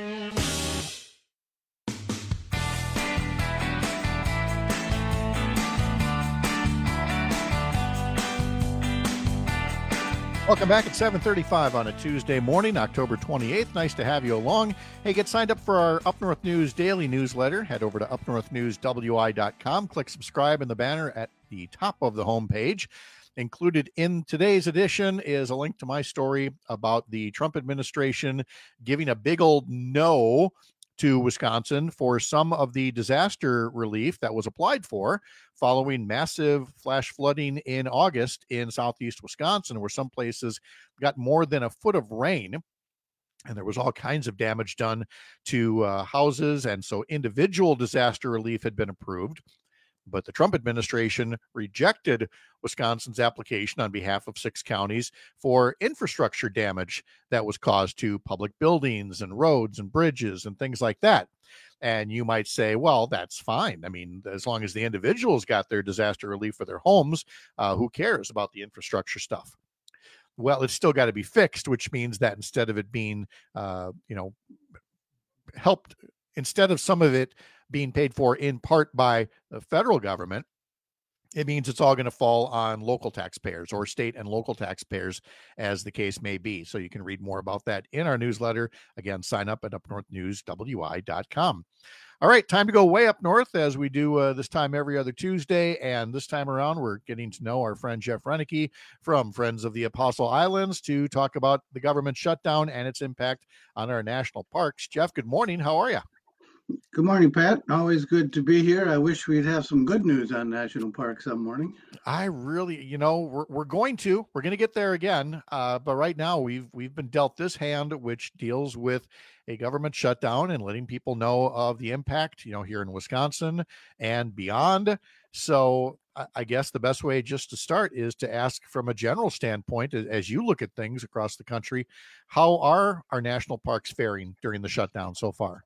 Welcome back at seven thirty-five on a Tuesday morning, October twenty-eighth. Nice to have you along. Hey, get signed up for our Up North News daily newsletter. Head over to up north news w i dot com. Click subscribe in the banner at the top of the homepage. Included in today's edition is a link to my story about the Trump administration giving a big old no to Wisconsin for some of the disaster relief that was applied for following massive flash flooding in August in southeast Wisconsin, where some places got more than a foot of rain. And there was all kinds of damage done to uh, houses. And so individual disaster relief had been approved. But the Trump administration rejected Wisconsin's application on behalf of six counties for infrastructure damage that was caused to public buildings and roads and bridges and things like that. And you might say, well, that's fine. I mean, as long as the individuals got their disaster relief for their homes, uh, who cares about the infrastructure stuff? Well, it's still got to be fixed, which means that instead of it being, uh, you know, helped, instead of some of it being paid for in part by the federal government, it means it's all going to fall on local taxpayers or state and local taxpayers, as the case may be. So you can read more about that in our newsletter. Again, sign up at up north news w i dot com. All right, time to go way up north, as we do uh, this time every other Tuesday. And this time around, we're getting to know our friend Jeff Renicky from Friends of the Apostle Islands to talk about the government shutdown and its impact on our national parks. Jeff, good morning. How are you? Good morning, Pat. Always good to be here. I wish we'd have some good news on national parks some morning. I really, you know, we're we're going to, we're going to get there again. Uh, but right now we've we've been dealt this hand, which deals with a government shutdown and letting people know of the impact, you know, here in Wisconsin and beyond. So I, I guess the best way just to start is to ask from a general standpoint, as you look at things across the country, how are our national parks faring during the shutdown so far?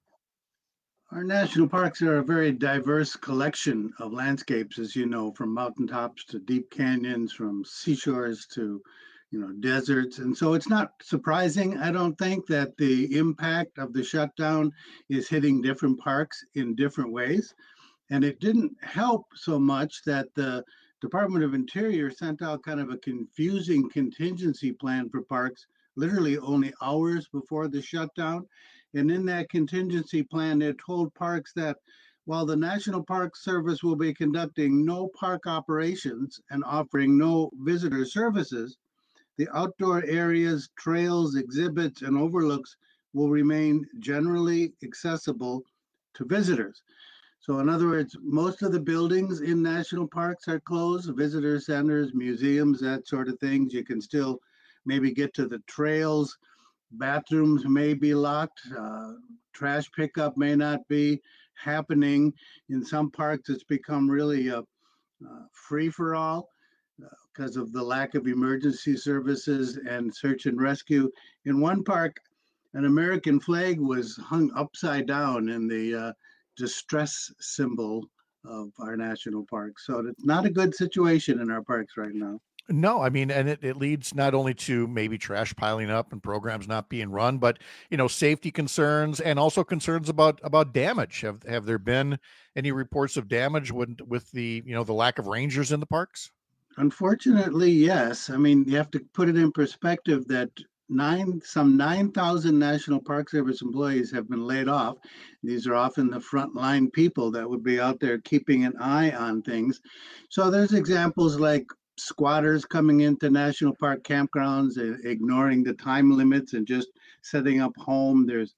Our national parks are a very diverse collection of landscapes, as you know, from mountaintops to deep canyons, from seashores to, you know, deserts. And so it's not surprising, I don't think, that the impact of the shutdown is hitting different parks in different ways. And it didn't help so much that the Department of Interior sent out kind of a confusing contingency plan for parks literally only hours before the shutdown. And in that contingency plan, they told parks that while the National Park Service will be conducting no park operations and offering no visitor services, the outdoor areas, trails, exhibits, and overlooks will remain generally accessible to visitors. So in other words, most of the buildings in national parks are closed, visitor centers, museums, that sort of things. You can still maybe get to the trails. Bathrooms may be locked. Uh, trash pickup may not be happening. In some parks, it's become really a, a free-for-all because uh, of the lack of emergency services and search and rescue. In one park, an American flag was hung upside down in the uh, distress symbol of our national parks. So it's not a good situation in our parks right now. No, I mean, and it, it leads not only to maybe trash piling up and programs not being run, but, you know, safety concerns and also concerns about about damage. Have have there been any reports of damage with, with the, you know, the lack of rangers in the parks? Unfortunately, yes. I mean, you have to put it in perspective that nine some nine thousand National Park Service employees have been laid off. These are often the frontline people that would be out there keeping an eye on things. So there's examples like squatters coming into national park campgrounds and ignoring the time limits and just setting up home. There's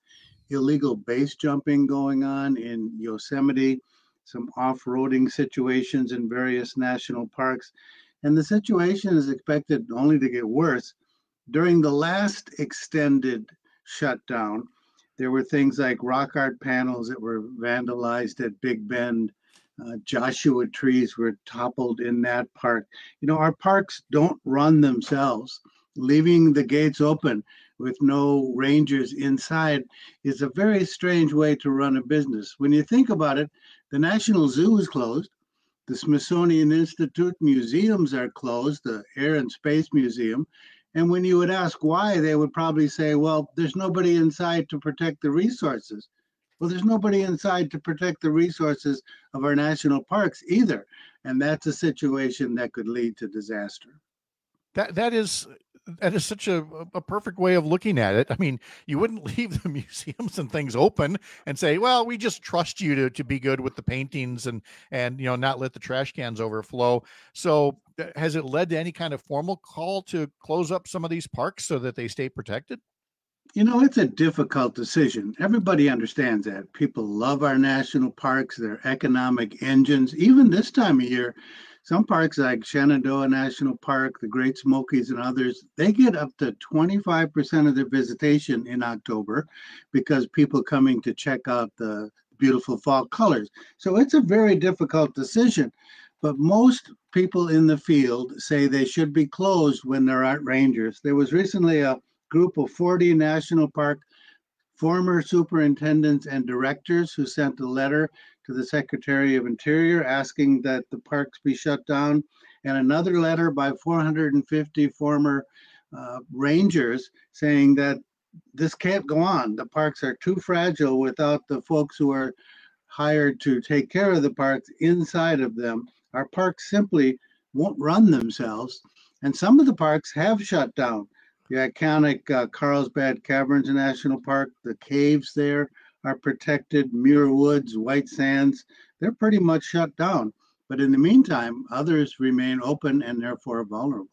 illegal base jumping going on in Yosemite, some off-roading situations in various national parks. And the situation is expected only to get worse. During the last extended shutdown, there were things like rock art panels that were vandalized at Big Bend. Uh, Joshua trees were toppled in that park. You know, our parks don't run themselves. Leaving the gates open with no rangers inside is a very strange way to run a business. When you think about it, the National Zoo is closed. The Smithsonian Institute museums are closed, the Air and Space Museum. And when you would ask why, they would probably say, well, there's nobody inside to protect the resources. Well, there's nobody inside to protect the resources of our national parks either. And that's a situation that could lead to disaster. That that is that is such a, a perfect way of looking at it. I mean, you wouldn't leave the museums and things open and say, well, we just trust you to, to be good with the paintings and, and, you know, not let the trash cans overflow. So has it led to any kind of formal call to close up some of these parks so that they stay protected? You know, it's a difficult decision. Everybody understands that. People love our national parks, they're economic engines. Even this time of year, some parks like Shenandoah National Park, the Great Smokies, and others, they get up to twenty-five percent of their visitation in October because people coming to check out the beautiful fall colors. So it's a very difficult decision. But most people in the field say they should be closed when there aren't rangers. There was recently a group of forty national park former superintendents and directors who sent a letter to the Secretary of Interior asking that the parks be shut down, and another letter by four hundred fifty former uh, rangers saying that this can't go on. The parks are too fragile without the folks who are hired to take care of the parks inside of them. Our parks simply won't run themselves, and some of the parks have shut down. The iconic uh, Carlsbad Caverns National Park, the caves there are protected, Muir Woods, White Sands, they're pretty much shut down. But in the meantime, others remain open and therefore vulnerable.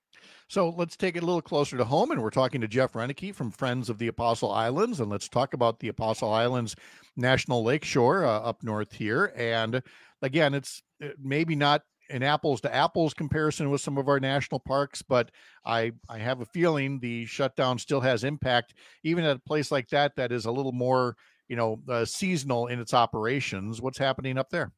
So let's take it a little closer to home, and we're talking to Jeff Renneke from Friends of the Apostle Islands, and let's talk about the Apostle Islands National Lakeshore uh, up north here. And again, it's maybe not an apples to apples comparison with some of our national parks, but I, I have a feeling the shutdown still has impact, even at a place like that, that is a little more, you know, uh, seasonal in its operations. What's happening up there?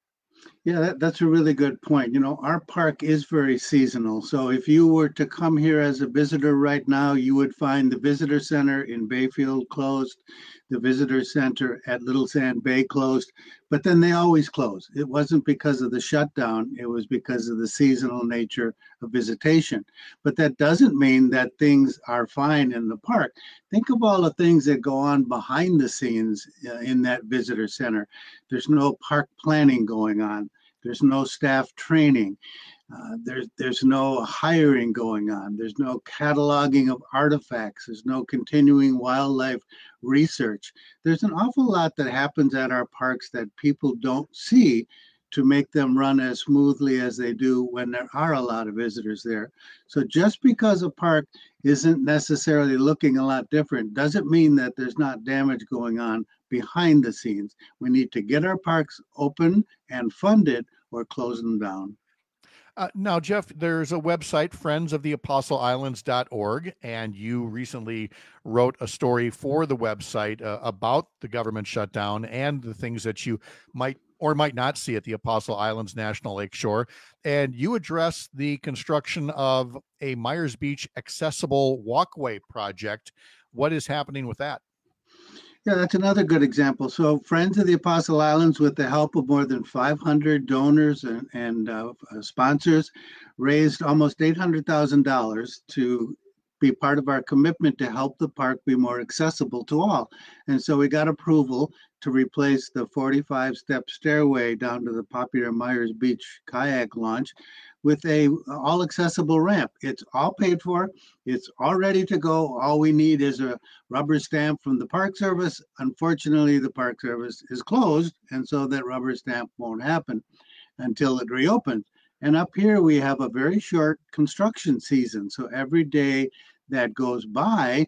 Yeah, that, that's a really good point. You know, our park is very seasonal. So if you were to come here as a visitor right now, you would find the visitor center in Bayfield closed, the visitor center at Little Sand Bay closed, but then they always close. It wasn't because of the shutdown, it was because of the seasonal nature of visitation. But that doesn't mean that things are fine in the park. Think of all the things that go on behind the scenes uh, in that visitor center. There's no park planning going on. There's no staff training. Uh, there's there's no hiring going on. There's no cataloging of artifacts. There's no continuing wildlife research. There's an awful lot that happens at our parks that people don't see to make them run as smoothly as they do when there are a lot of visitors there. So just because a park isn't necessarily looking a lot different doesn't mean that there's not damage going on behind the scenes. We need to get our parks open and funded or close them down. Uh, now, Jeff, there's a website, friends of the apostle islands dot org, and you recently wrote a story for the website uh, about the government shutdown and the things that you might or might not see at the Apostle Islands National Lakeshore. And you address the construction of a Myers Beach accessible walkway project. What is happening with that? Yeah, that's another good example. So Friends of the Apostle Islands, with the help of more than five hundred donors and, and uh, sponsors, raised almost eight hundred thousand dollars to be part of our commitment to help the park be more accessible to all. And so we got approval to replace the forty-five step stairway down to the popular Myers Beach kayak launch with a all accessible ramp. It's all paid for. It's all ready to go. All we need is a rubber stamp from the Park Service. Unfortunately, the Park Service is closed, and so that rubber stamp won't happen until it reopens. And up here, we have a very short construction season. So every day that goes by,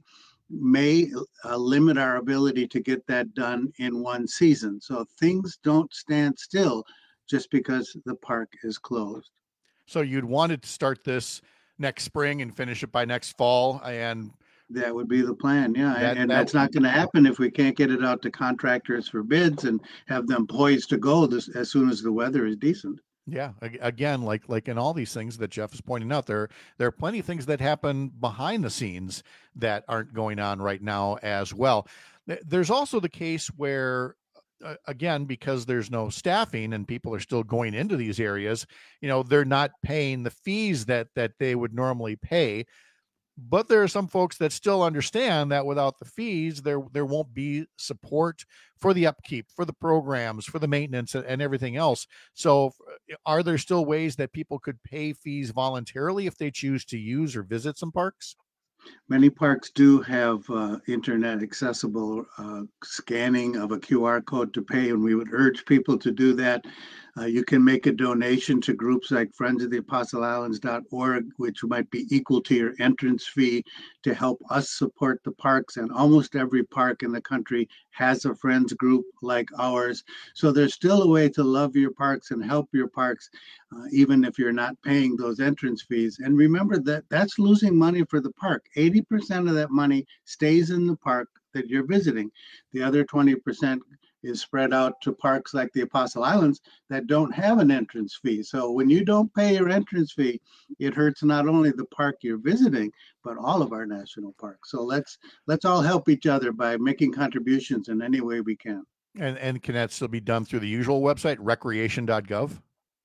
may uh, limit our ability to get that done in one season. So things don't stand still just because the park is closed. So you'd wanted to start this next spring and finish it by next fall, and that would be the plan. Yeah. That, and that, that's not going to happen if we can't get it out to contractors for bids and have them poised to go this, as soon as the weather is decent. Yeah. Again, like, like in all these things that Jeff is pointing out, there, there are plenty of things that happen behind the scenes that aren't going on right now as well. There's also the case where, uh, again, because there's no staffing and people are still going into these areas, you know, they're not paying the fees that, that they would normally pay. But there are some folks that still understand that without the fees, there there won't be support for the upkeep, for the programs, for the maintenance, and everything else. So are there still ways that people could pay fees voluntarily if they choose to use or visit some parks? Many parks do have uh, internet accessible uh, scanning of a Q R code to pay, and we would urge people to do that. Uh, you can make a donation to groups like friends of the apostle islands dot org, which might be equal to your entrance fee, to help us support the parks. And almost every park in the country has a friends group like ours. So there's still a way to love your parks and help your parks, uh, even if you're not paying those entrance fees. And remember that that's losing money for the park. eighty percent of that money stays in the park that you're visiting. The other twenty percent is spread out to parks like the Apostle Islands that don't have an entrance fee. So when you don't pay your entrance fee, it hurts not only the park you're visiting, but all of our national parks. So let's let's all help each other by making contributions in any way we can. And and can that still be done through the usual website, recreation dot gov?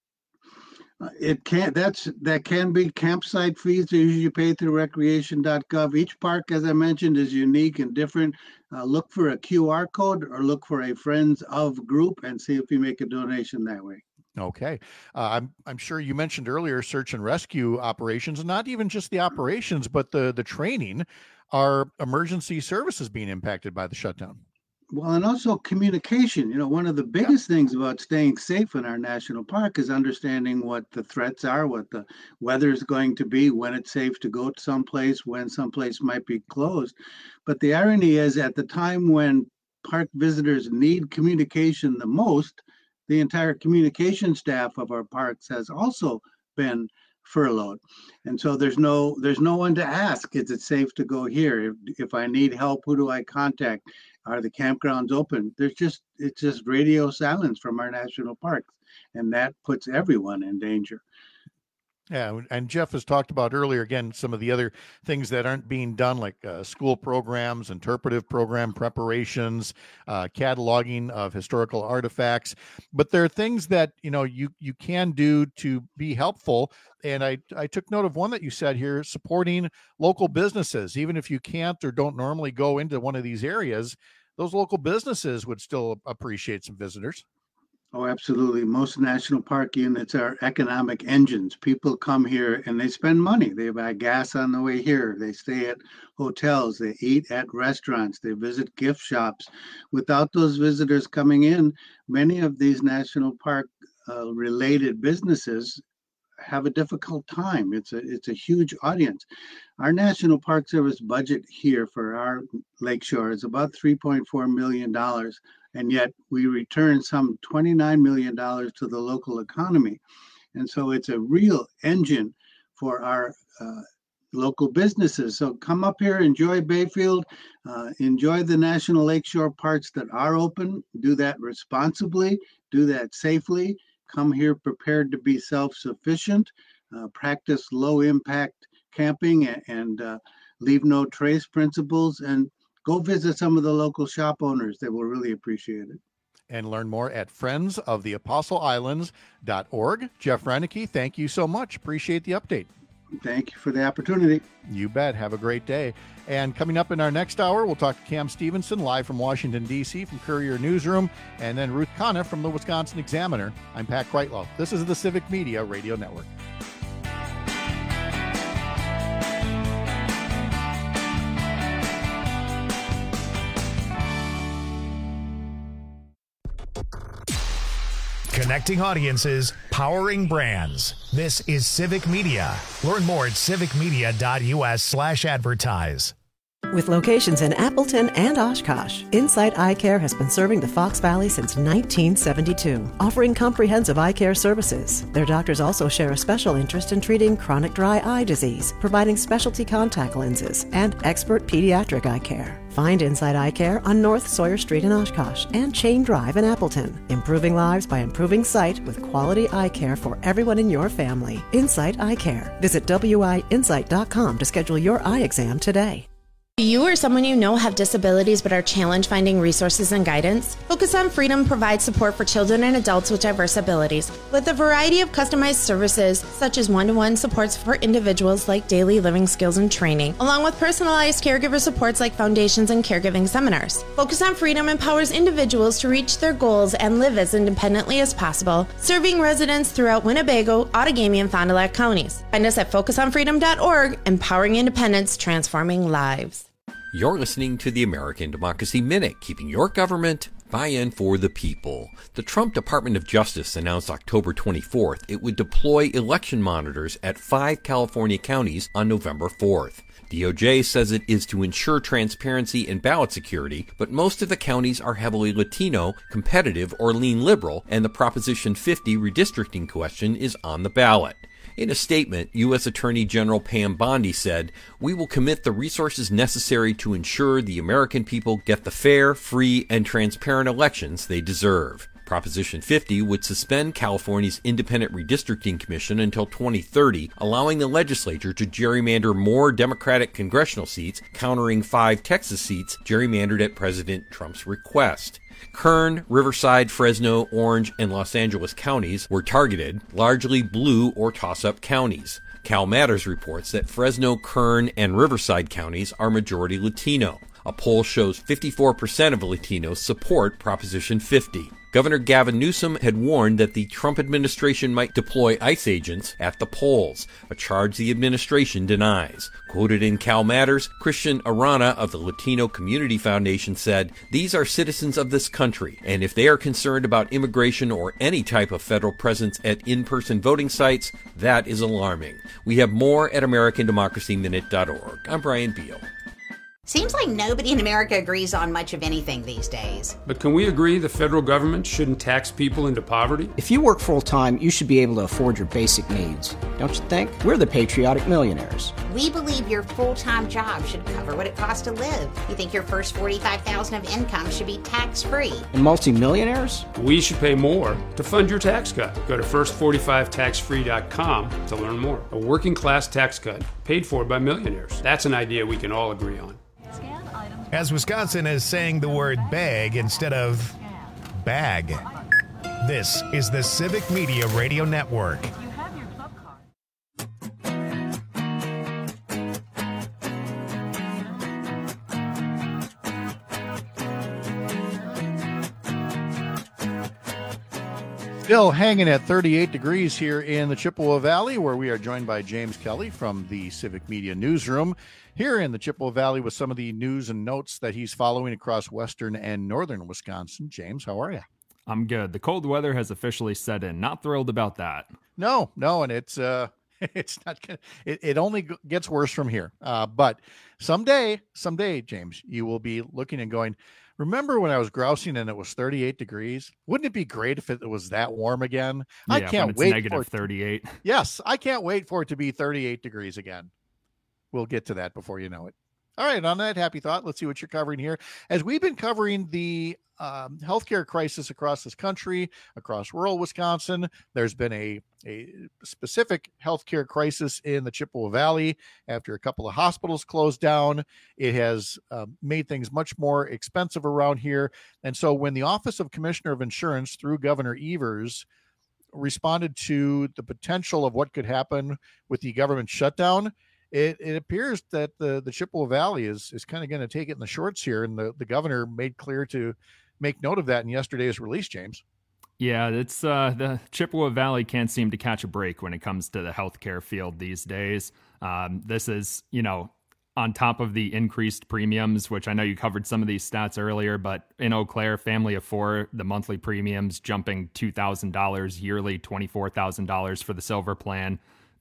Uh, it can that's that can be campsite fees that usually paid through recreation dot gov. Each park, as I mentioned, is unique and different. Uh, look for a Q R code or look for a Friends of group and see if you make a donation that way. Okay. Uh, I'm I'm sure you mentioned earlier search and rescue operations, and not even just the operations, but the, the training. Are emergency services being impacted by the shutdown? Well, and also communication. You know, one of the biggest yeah. things about staying safe in our national park is understanding what the threats are, what the weather is going to be, when it's safe to go to someplace, when someplace might be closed. But the irony is, at the time when park visitors need communication the most, the entire communication staff of our parks has also been furloughed. And so there's no there's no one to ask, is it safe to go here? If, if I need help, who do I contact? Are the campgrounds open? There's just, it's just radio silence from our national parks, and that puts everyone in danger. Yeah, and Jeff has talked about earlier, again, some of the other things that aren't being done, like uh, school programs, interpretive program preparations, uh, cataloging of historical artifacts. But there are things that, you know, you you can do to be helpful. And I, I took note of one that you said here, supporting local businesses. Even if you can't or don't normally go into one of these areas, those local businesses would still appreciate some visitors. Oh, absolutely. Most national park units are economic engines. People come here and they spend money. They buy gas on the way here. They stay at hotels. They eat at restaurants. They visit gift shops. Without those visitors coming in, many of these national park uh, related businesses have a difficult time. It's a it's a huge audience. Our National Park Service budget here for our lakeshore is about three point four million dollars, and yet we return some twenty-nine million dollars to the local economy. And so it's a real engine for our uh, local businesses. So come up here, enjoy Bayfield, uh, enjoy the National Lakeshore parks that are open, do that responsibly, do that safely. Come here prepared to be self-sufficient, uh, practice low-impact camping and, and uh, leave no trace principles, and go visit some of the local shop owners. They will really appreciate it. And learn more at friends of the apostle islands dot org. Jeff Reineke, thank you so much. Appreciate the update. Thank you for the opportunity. You bet. Have a great day. And coming up in our next hour, we'll talk to Cam Stevenson live from Washington, D C from Courier Newsroom, and then Ruth Conniff from the Wisconsin Examiner. I'm Pat Kreitlow. This is the Civic Media Radio Network. Connecting audiences, powering brands. This is Civic Media. Learn more at civic media dot u s slash advertise. With locations in Appleton and Oshkosh, Insight Eye Care has been serving the Fox Valley since nineteen seventy-two, offering comprehensive eye care services. Their doctors also share a special interest in treating chronic dry eye disease, providing specialty contact lenses, and expert pediatric eye care. Find Insight Eye Care on North Sawyer Street in Oshkosh and Chain Drive in Appleton. Improving lives by improving sight with quality eye care for everyone in your family. Insight Eye Care. Visit W I insight dot com to schedule your eye exam today. Do you or someone you know have disabilities but are challenged finding resources and guidance? Focus on Freedom provides support for children and adults with diverse abilities, with a variety of customized services such as one-to-one supports for individuals like daily living skills and training, along with personalized caregiver supports like foundations and caregiving seminars. Focus on Freedom empowers individuals to reach their goals and live as independently as possible, serving residents throughout Winnebago, Outagamie, and Fond du Lac counties. Find us at focus on freedom dot org, empowering independence, transforming lives. You're listening to the American Democracy Minute, keeping your government buy-in for the people. The Trump Department of Justice announced October twenty-fourth it would deploy election monitors at five California counties on November fourth. D O J says it is to ensure transparency and ballot security, but most of the counties are heavily Latino, competitive, or lean liberal, and the Proposition fifty redistricting question is on the ballot. In a statement, U S Attorney General Pam Bondi said, "We will commit the resources necessary to ensure the American people get the fair, free, and transparent elections they deserve." Proposition fifty would suspend California's Independent Redistricting Commission until twenty thirty, allowing the legislature to gerrymander more Democratic congressional seats, countering five Texas seats gerrymandered at President Trump's request. Kern, Riverside, Fresno, Orange, and Los Angeles counties were targeted, largely blue or toss-up counties. Cal Matters reports that Fresno, Kern, and Riverside counties are majority Latino. A poll shows fifty-four percent of Latinos support Proposition fifty. Governor Gavin Newsom had warned that the Trump administration might deploy ICE agents at the polls, a charge the administration denies. Quoted in Cal Matters, Christian Arana of the Latino Community Foundation said, "These are citizens of this country, and if they are concerned about immigration or any type of federal presence at in-person voting sites, that is alarming." We have more at American Democracy Minute dot org. I'm Brian Beal. Seems like nobody in America agrees on much of anything these days. But can we agree the federal government shouldn't tax people into poverty? If you work full-time, you should be able to afford your basic needs. Don't you think? We're the patriotic millionaires. We believe your full-time job should cover what it costs to live. You think your first forty-five thousand dollars of income should be tax-free. And multimillionaires? We should pay more to fund your tax cut. Go to first forty-five tax free dot com to learn more. A working-class tax cut paid for by millionaires. That's an idea we can all agree on. As Wisconsin is saying the word bag instead of bag. This is the Civic Media Radio Network. Still hanging at thirty-eight degrees here in the Chippewa Valley, where we are joined by James Kelly from the Civic Media Newsroom here in the Chippewa Valley with some of the news and notes that he's following across western and northern Wisconsin. James, how are you? I'm good. The cold weather has officially set in. Not thrilled about that. No, no, and it's uh, it's not gonna. It, it only gets worse from here. Uh, but someday, someday, James, you will be looking and going, remember when I was grousing and it was thirty-eight degrees? Wouldn't it be great if it was that warm again? Yeah, I can't when it's wait. Negative for it, thirty-eight. Yes, I can't wait for it to be thirty-eight degrees again. We'll get to that before you know it. All right, on that happy thought, let's see what you're covering here. As we've been covering the um, healthcare crisis across this country, across rural Wisconsin, there's been a, a specific healthcare crisis in the Chippewa Valley after a couple of hospitals closed down. It has uh, made things much more expensive around here. And so when the Office of Commissioner of Insurance, through Governor Evers, responded to the potential of what could happen with the government shutdown, It, it appears that the, the Chippewa Valley is is kind of going to take it in the shorts here, and the, the governor made clear to make note of that in yesterday's release, James. Yeah, it's uh, the Chippewa Valley can't seem to catch a break when it comes to the healthcare field these days. Um, this is, you know, on top of the increased premiums, which I know you covered some of these stats earlier, but in Eau Claire, family of four, the monthly premiums jumping two thousand dollars yearly, twenty-four thousand dollars for the silver plan.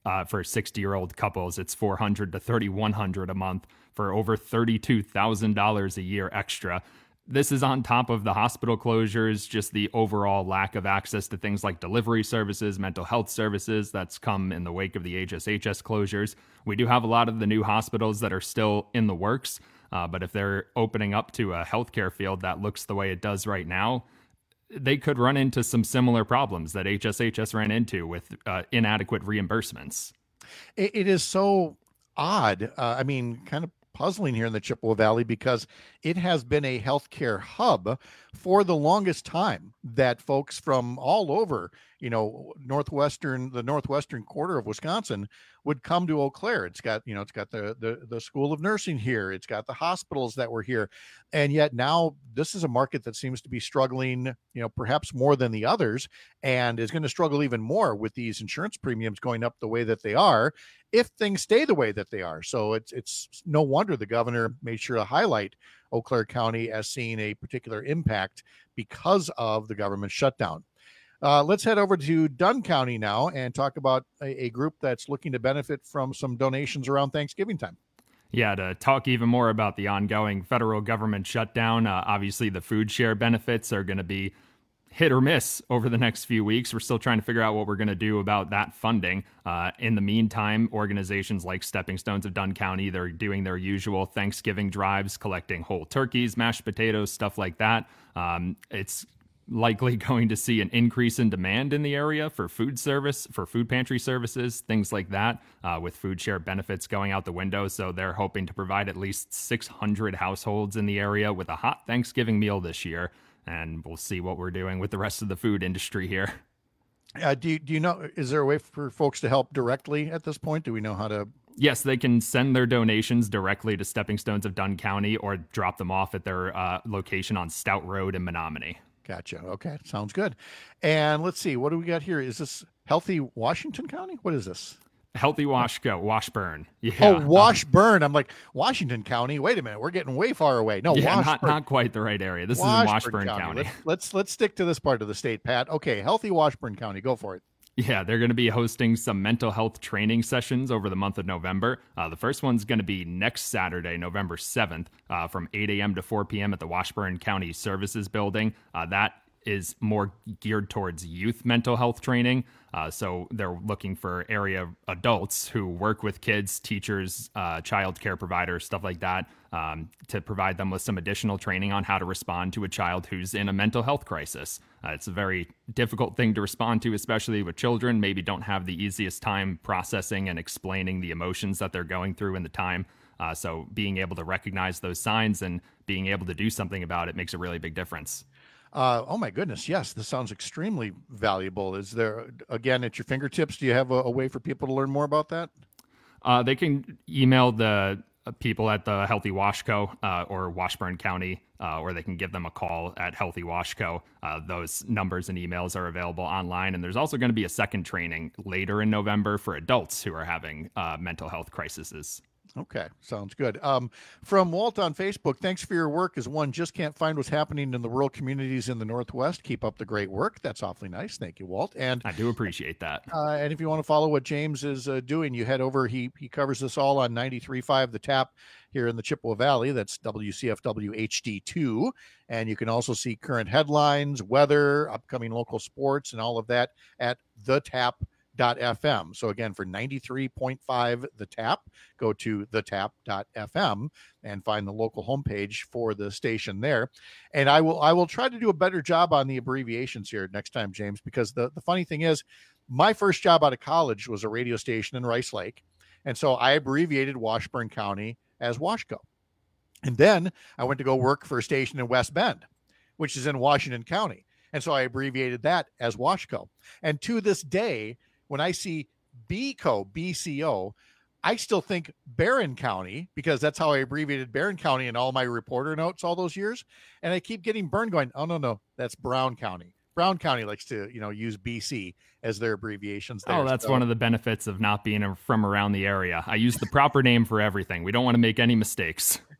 Uh, for sixty-year-old couples, it's four hundred to thirty-one hundred a month for over thirty-two thousand dollars a year extra. This is on top of the hospital closures, just the overall lack of access to things like delivery services, mental health services that's come in the wake of the H S H S closures. We do have a lot of the new hospitals that are still in the works, uh, but if they're opening up to a healthcare field that looks the way it does right now, they could run into some similar problems that H S H S ran into with uh, inadequate reimbursements. It, it is so odd. Uh, I mean, kind of puzzling here in the Chippewa Valley, because it has been a healthcare hub for the longest time that folks from all over, you know, northwestern, the northwestern quarter of Wisconsin would come to Eau Claire. It's got, you know, it's got the, the, the School of Nursing here. It's got the hospitals that were here. And yet now this is a market that seems to be struggling, you know, perhaps more than the others, and is going to struggle even more with these insurance premiums going up the way that they are, if things stay the way that they are. So it's, it's no wonder the governor made sure to highlight Eau Claire County as seeing a particular impact because of the government shutdown. Uh, let's head over to Dunn County now and talk about a, a group that's looking to benefit from some donations around Thanksgiving time. Yeah, to talk even more about the ongoing federal government shutdown, uh, obviously the food share benefits are going to be hit or miss over the next few weeks. We're still trying to figure out what we're going to do about that funding. Uh, in the meantime, organizations like Stepping Stones of Dunn County, they're doing their usual Thanksgiving drives, collecting whole turkeys, mashed potatoes, stuff like that. Um, it's likely going to see an increase in demand in the area for food service, for food pantry services, things like that, uh, with food share benefits going out the window. So they're hoping to provide at least six hundred households in the area with a hot Thanksgiving meal this year. And we'll see what we're doing with the rest of the food industry here. Uh, do you, do you know, is there a way for folks to help directly at this point? Do we know how to? Yes, they can send their donations directly to Stepping Stones of Dunn County or drop them off at their uh, location on Stout Road in Menominee. Gotcha. Okay. Sounds good. And let's see, what do we got here? Is this Healthy Washington County? What is this? Healthy Washco, Washburn. Yeah. Oh, Washburn. I'm like, Washington County. Wait a minute. We're getting way far away. No, yeah, Washburn. Not, not quite the right area. This Washburn is in Washburn County. County. Let's, let's, let's stick to this part of the state, Pat. Okay. Healthy Washburn County. Go for it. Yeah, they're going to be hosting some mental health training sessions over the month of November. Uh, the first one's going to be next Saturday, November seventh, uh, from eight a.m. to four p.m. at the Washburn County Services Building. Uh, that is more geared towards youth mental health training. Uh, so they're looking for area adults who work with kids, teachers, uh, child care providers, stuff like that, um, to provide them with some additional training on how to respond to a child who's in a mental health crisis. Uh, it's a very difficult thing to respond to, especially with children, maybe don't have the easiest time processing and explaining the emotions that they're going through in the time. Uh, so being able to recognize those signs and being able to do something about it makes a really big difference. Uh, oh my goodness. Yes. This sounds extremely valuable. Is there, again, at your fingertips, do you have a, a way for people to learn more about that? Uh, they can email the uh, people at the Healthy Washco uh, or Washburn County, uh, or they can give them a call at Healthy Washco. Uh, those numbers and emails are available online. And there's also going to be a second training later in November for adults who are having uh, mental health crises. Okay, sounds good. Um, from Walt on Facebook, thanks for your work. As one just can't find what's happening in the rural communities in the Northwest. Keep up the great work. That's awfully nice. Thank you, Walt. And I do appreciate that. Uh, and if you want to follow what James is uh, doing, you head over. He he covers this all on ninety-three point five The Tap here in the Chippewa Valley. That's W C F W H D two. And you can also see current headlines, weather, upcoming local sports, and all of that at the tap dot f m. So again, for ninety-three point five The Tap, go to the tap dot f m and find the local homepage for the station there. And I will I will try to do a better job on the abbreviations here next time, James, because the, the funny thing is, my first job out of college was a radio station in Rice Lake. And so I abbreviated Washburn County as Washco. And then I went to go work for a station in West Bend, which is in Washington County. And so I abbreviated that as Washco. And to this day, when I see B C O, B C O, I still think Barron County, because that's how I abbreviated Barron County in all my reporter notes all those years. And I keep getting burned going, oh, no, no, that's Brown County. Brown County likes to, you know, use B C as their abbreviations there. Oh, that's so, one of the benefits of not being from around the area. I use the proper name for everything. We don't want to make any mistakes.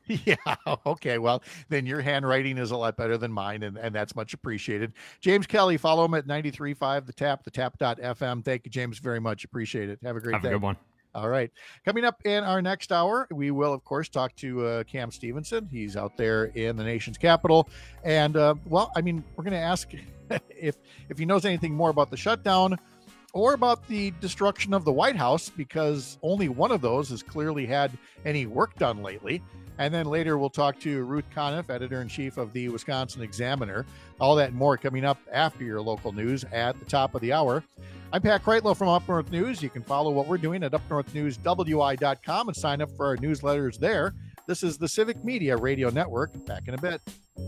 Yeah. Okay. Well, then your handwriting is a lot better than mine, and, and that's much appreciated. James Kelly, follow him at ninety-three point five The Tap, the tap dot f m. Thank you, James, very much. Appreciate it. Have a great Have day. Have a good one. All right. Coming up in our next hour, we will, of course, talk to uh, Cam Stevenson. He's out there in the nation's capital. And, uh, well, I mean, we're going to ask if if he knows anything more about the shutdown or about the destruction of the White House, because only one of those has clearly had any work done lately. And then later we'll talk to Ruth Conniff, editor-in-chief of the Wisconsin Examiner. All that and more coming up after your local news at the top of the hour. I'm Pat Kreitlow from Up North News. You can follow what we're doing at up north news w i dot com and sign up for our newsletters there. This is the Civic Media Radio Network. Back in a bit.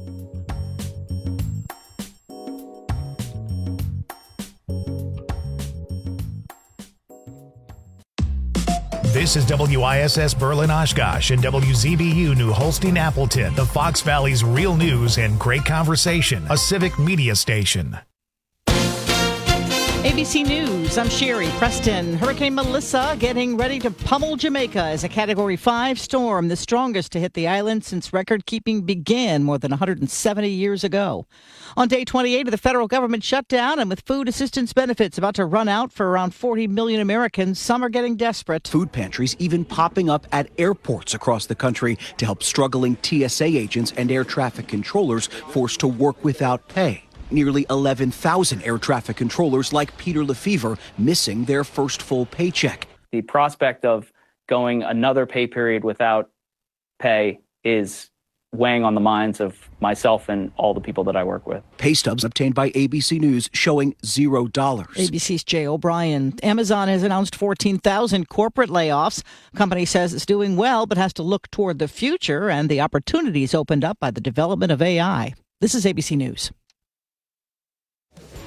This is W I S S Berlin Oshkosh and W Z B U New Holstein Appleton, the Fox Valley's real news and great conversation, a civic media station. A B C News, I'm Sherry Preston. Hurricane Melissa getting ready to pummel Jamaica as a Category five storm, the strongest to hit the island since record-keeping began more than one hundred seventy years ago. On day twenty-eight of the federal government shutdown, and with food assistance benefits about to run out for around forty million Americans, some are getting desperate. Food pantries even popping up at airports across the country to help struggling T S A agents and air traffic controllers forced to work without pay. Nearly eleven thousand air traffic controllers like Peter Lefevre missing their first full paycheck. The prospect of going another pay period without pay is weighing on the minds of myself and all the people that I work with. Pay stubs obtained by A B C News showing zero dollars. A B C's Jay O'Brien. Amazon has announced fourteen thousand corporate layoffs. Company says it's doing well, but has to look toward the future and the opportunities opened up by the development of A I. This is A B C News.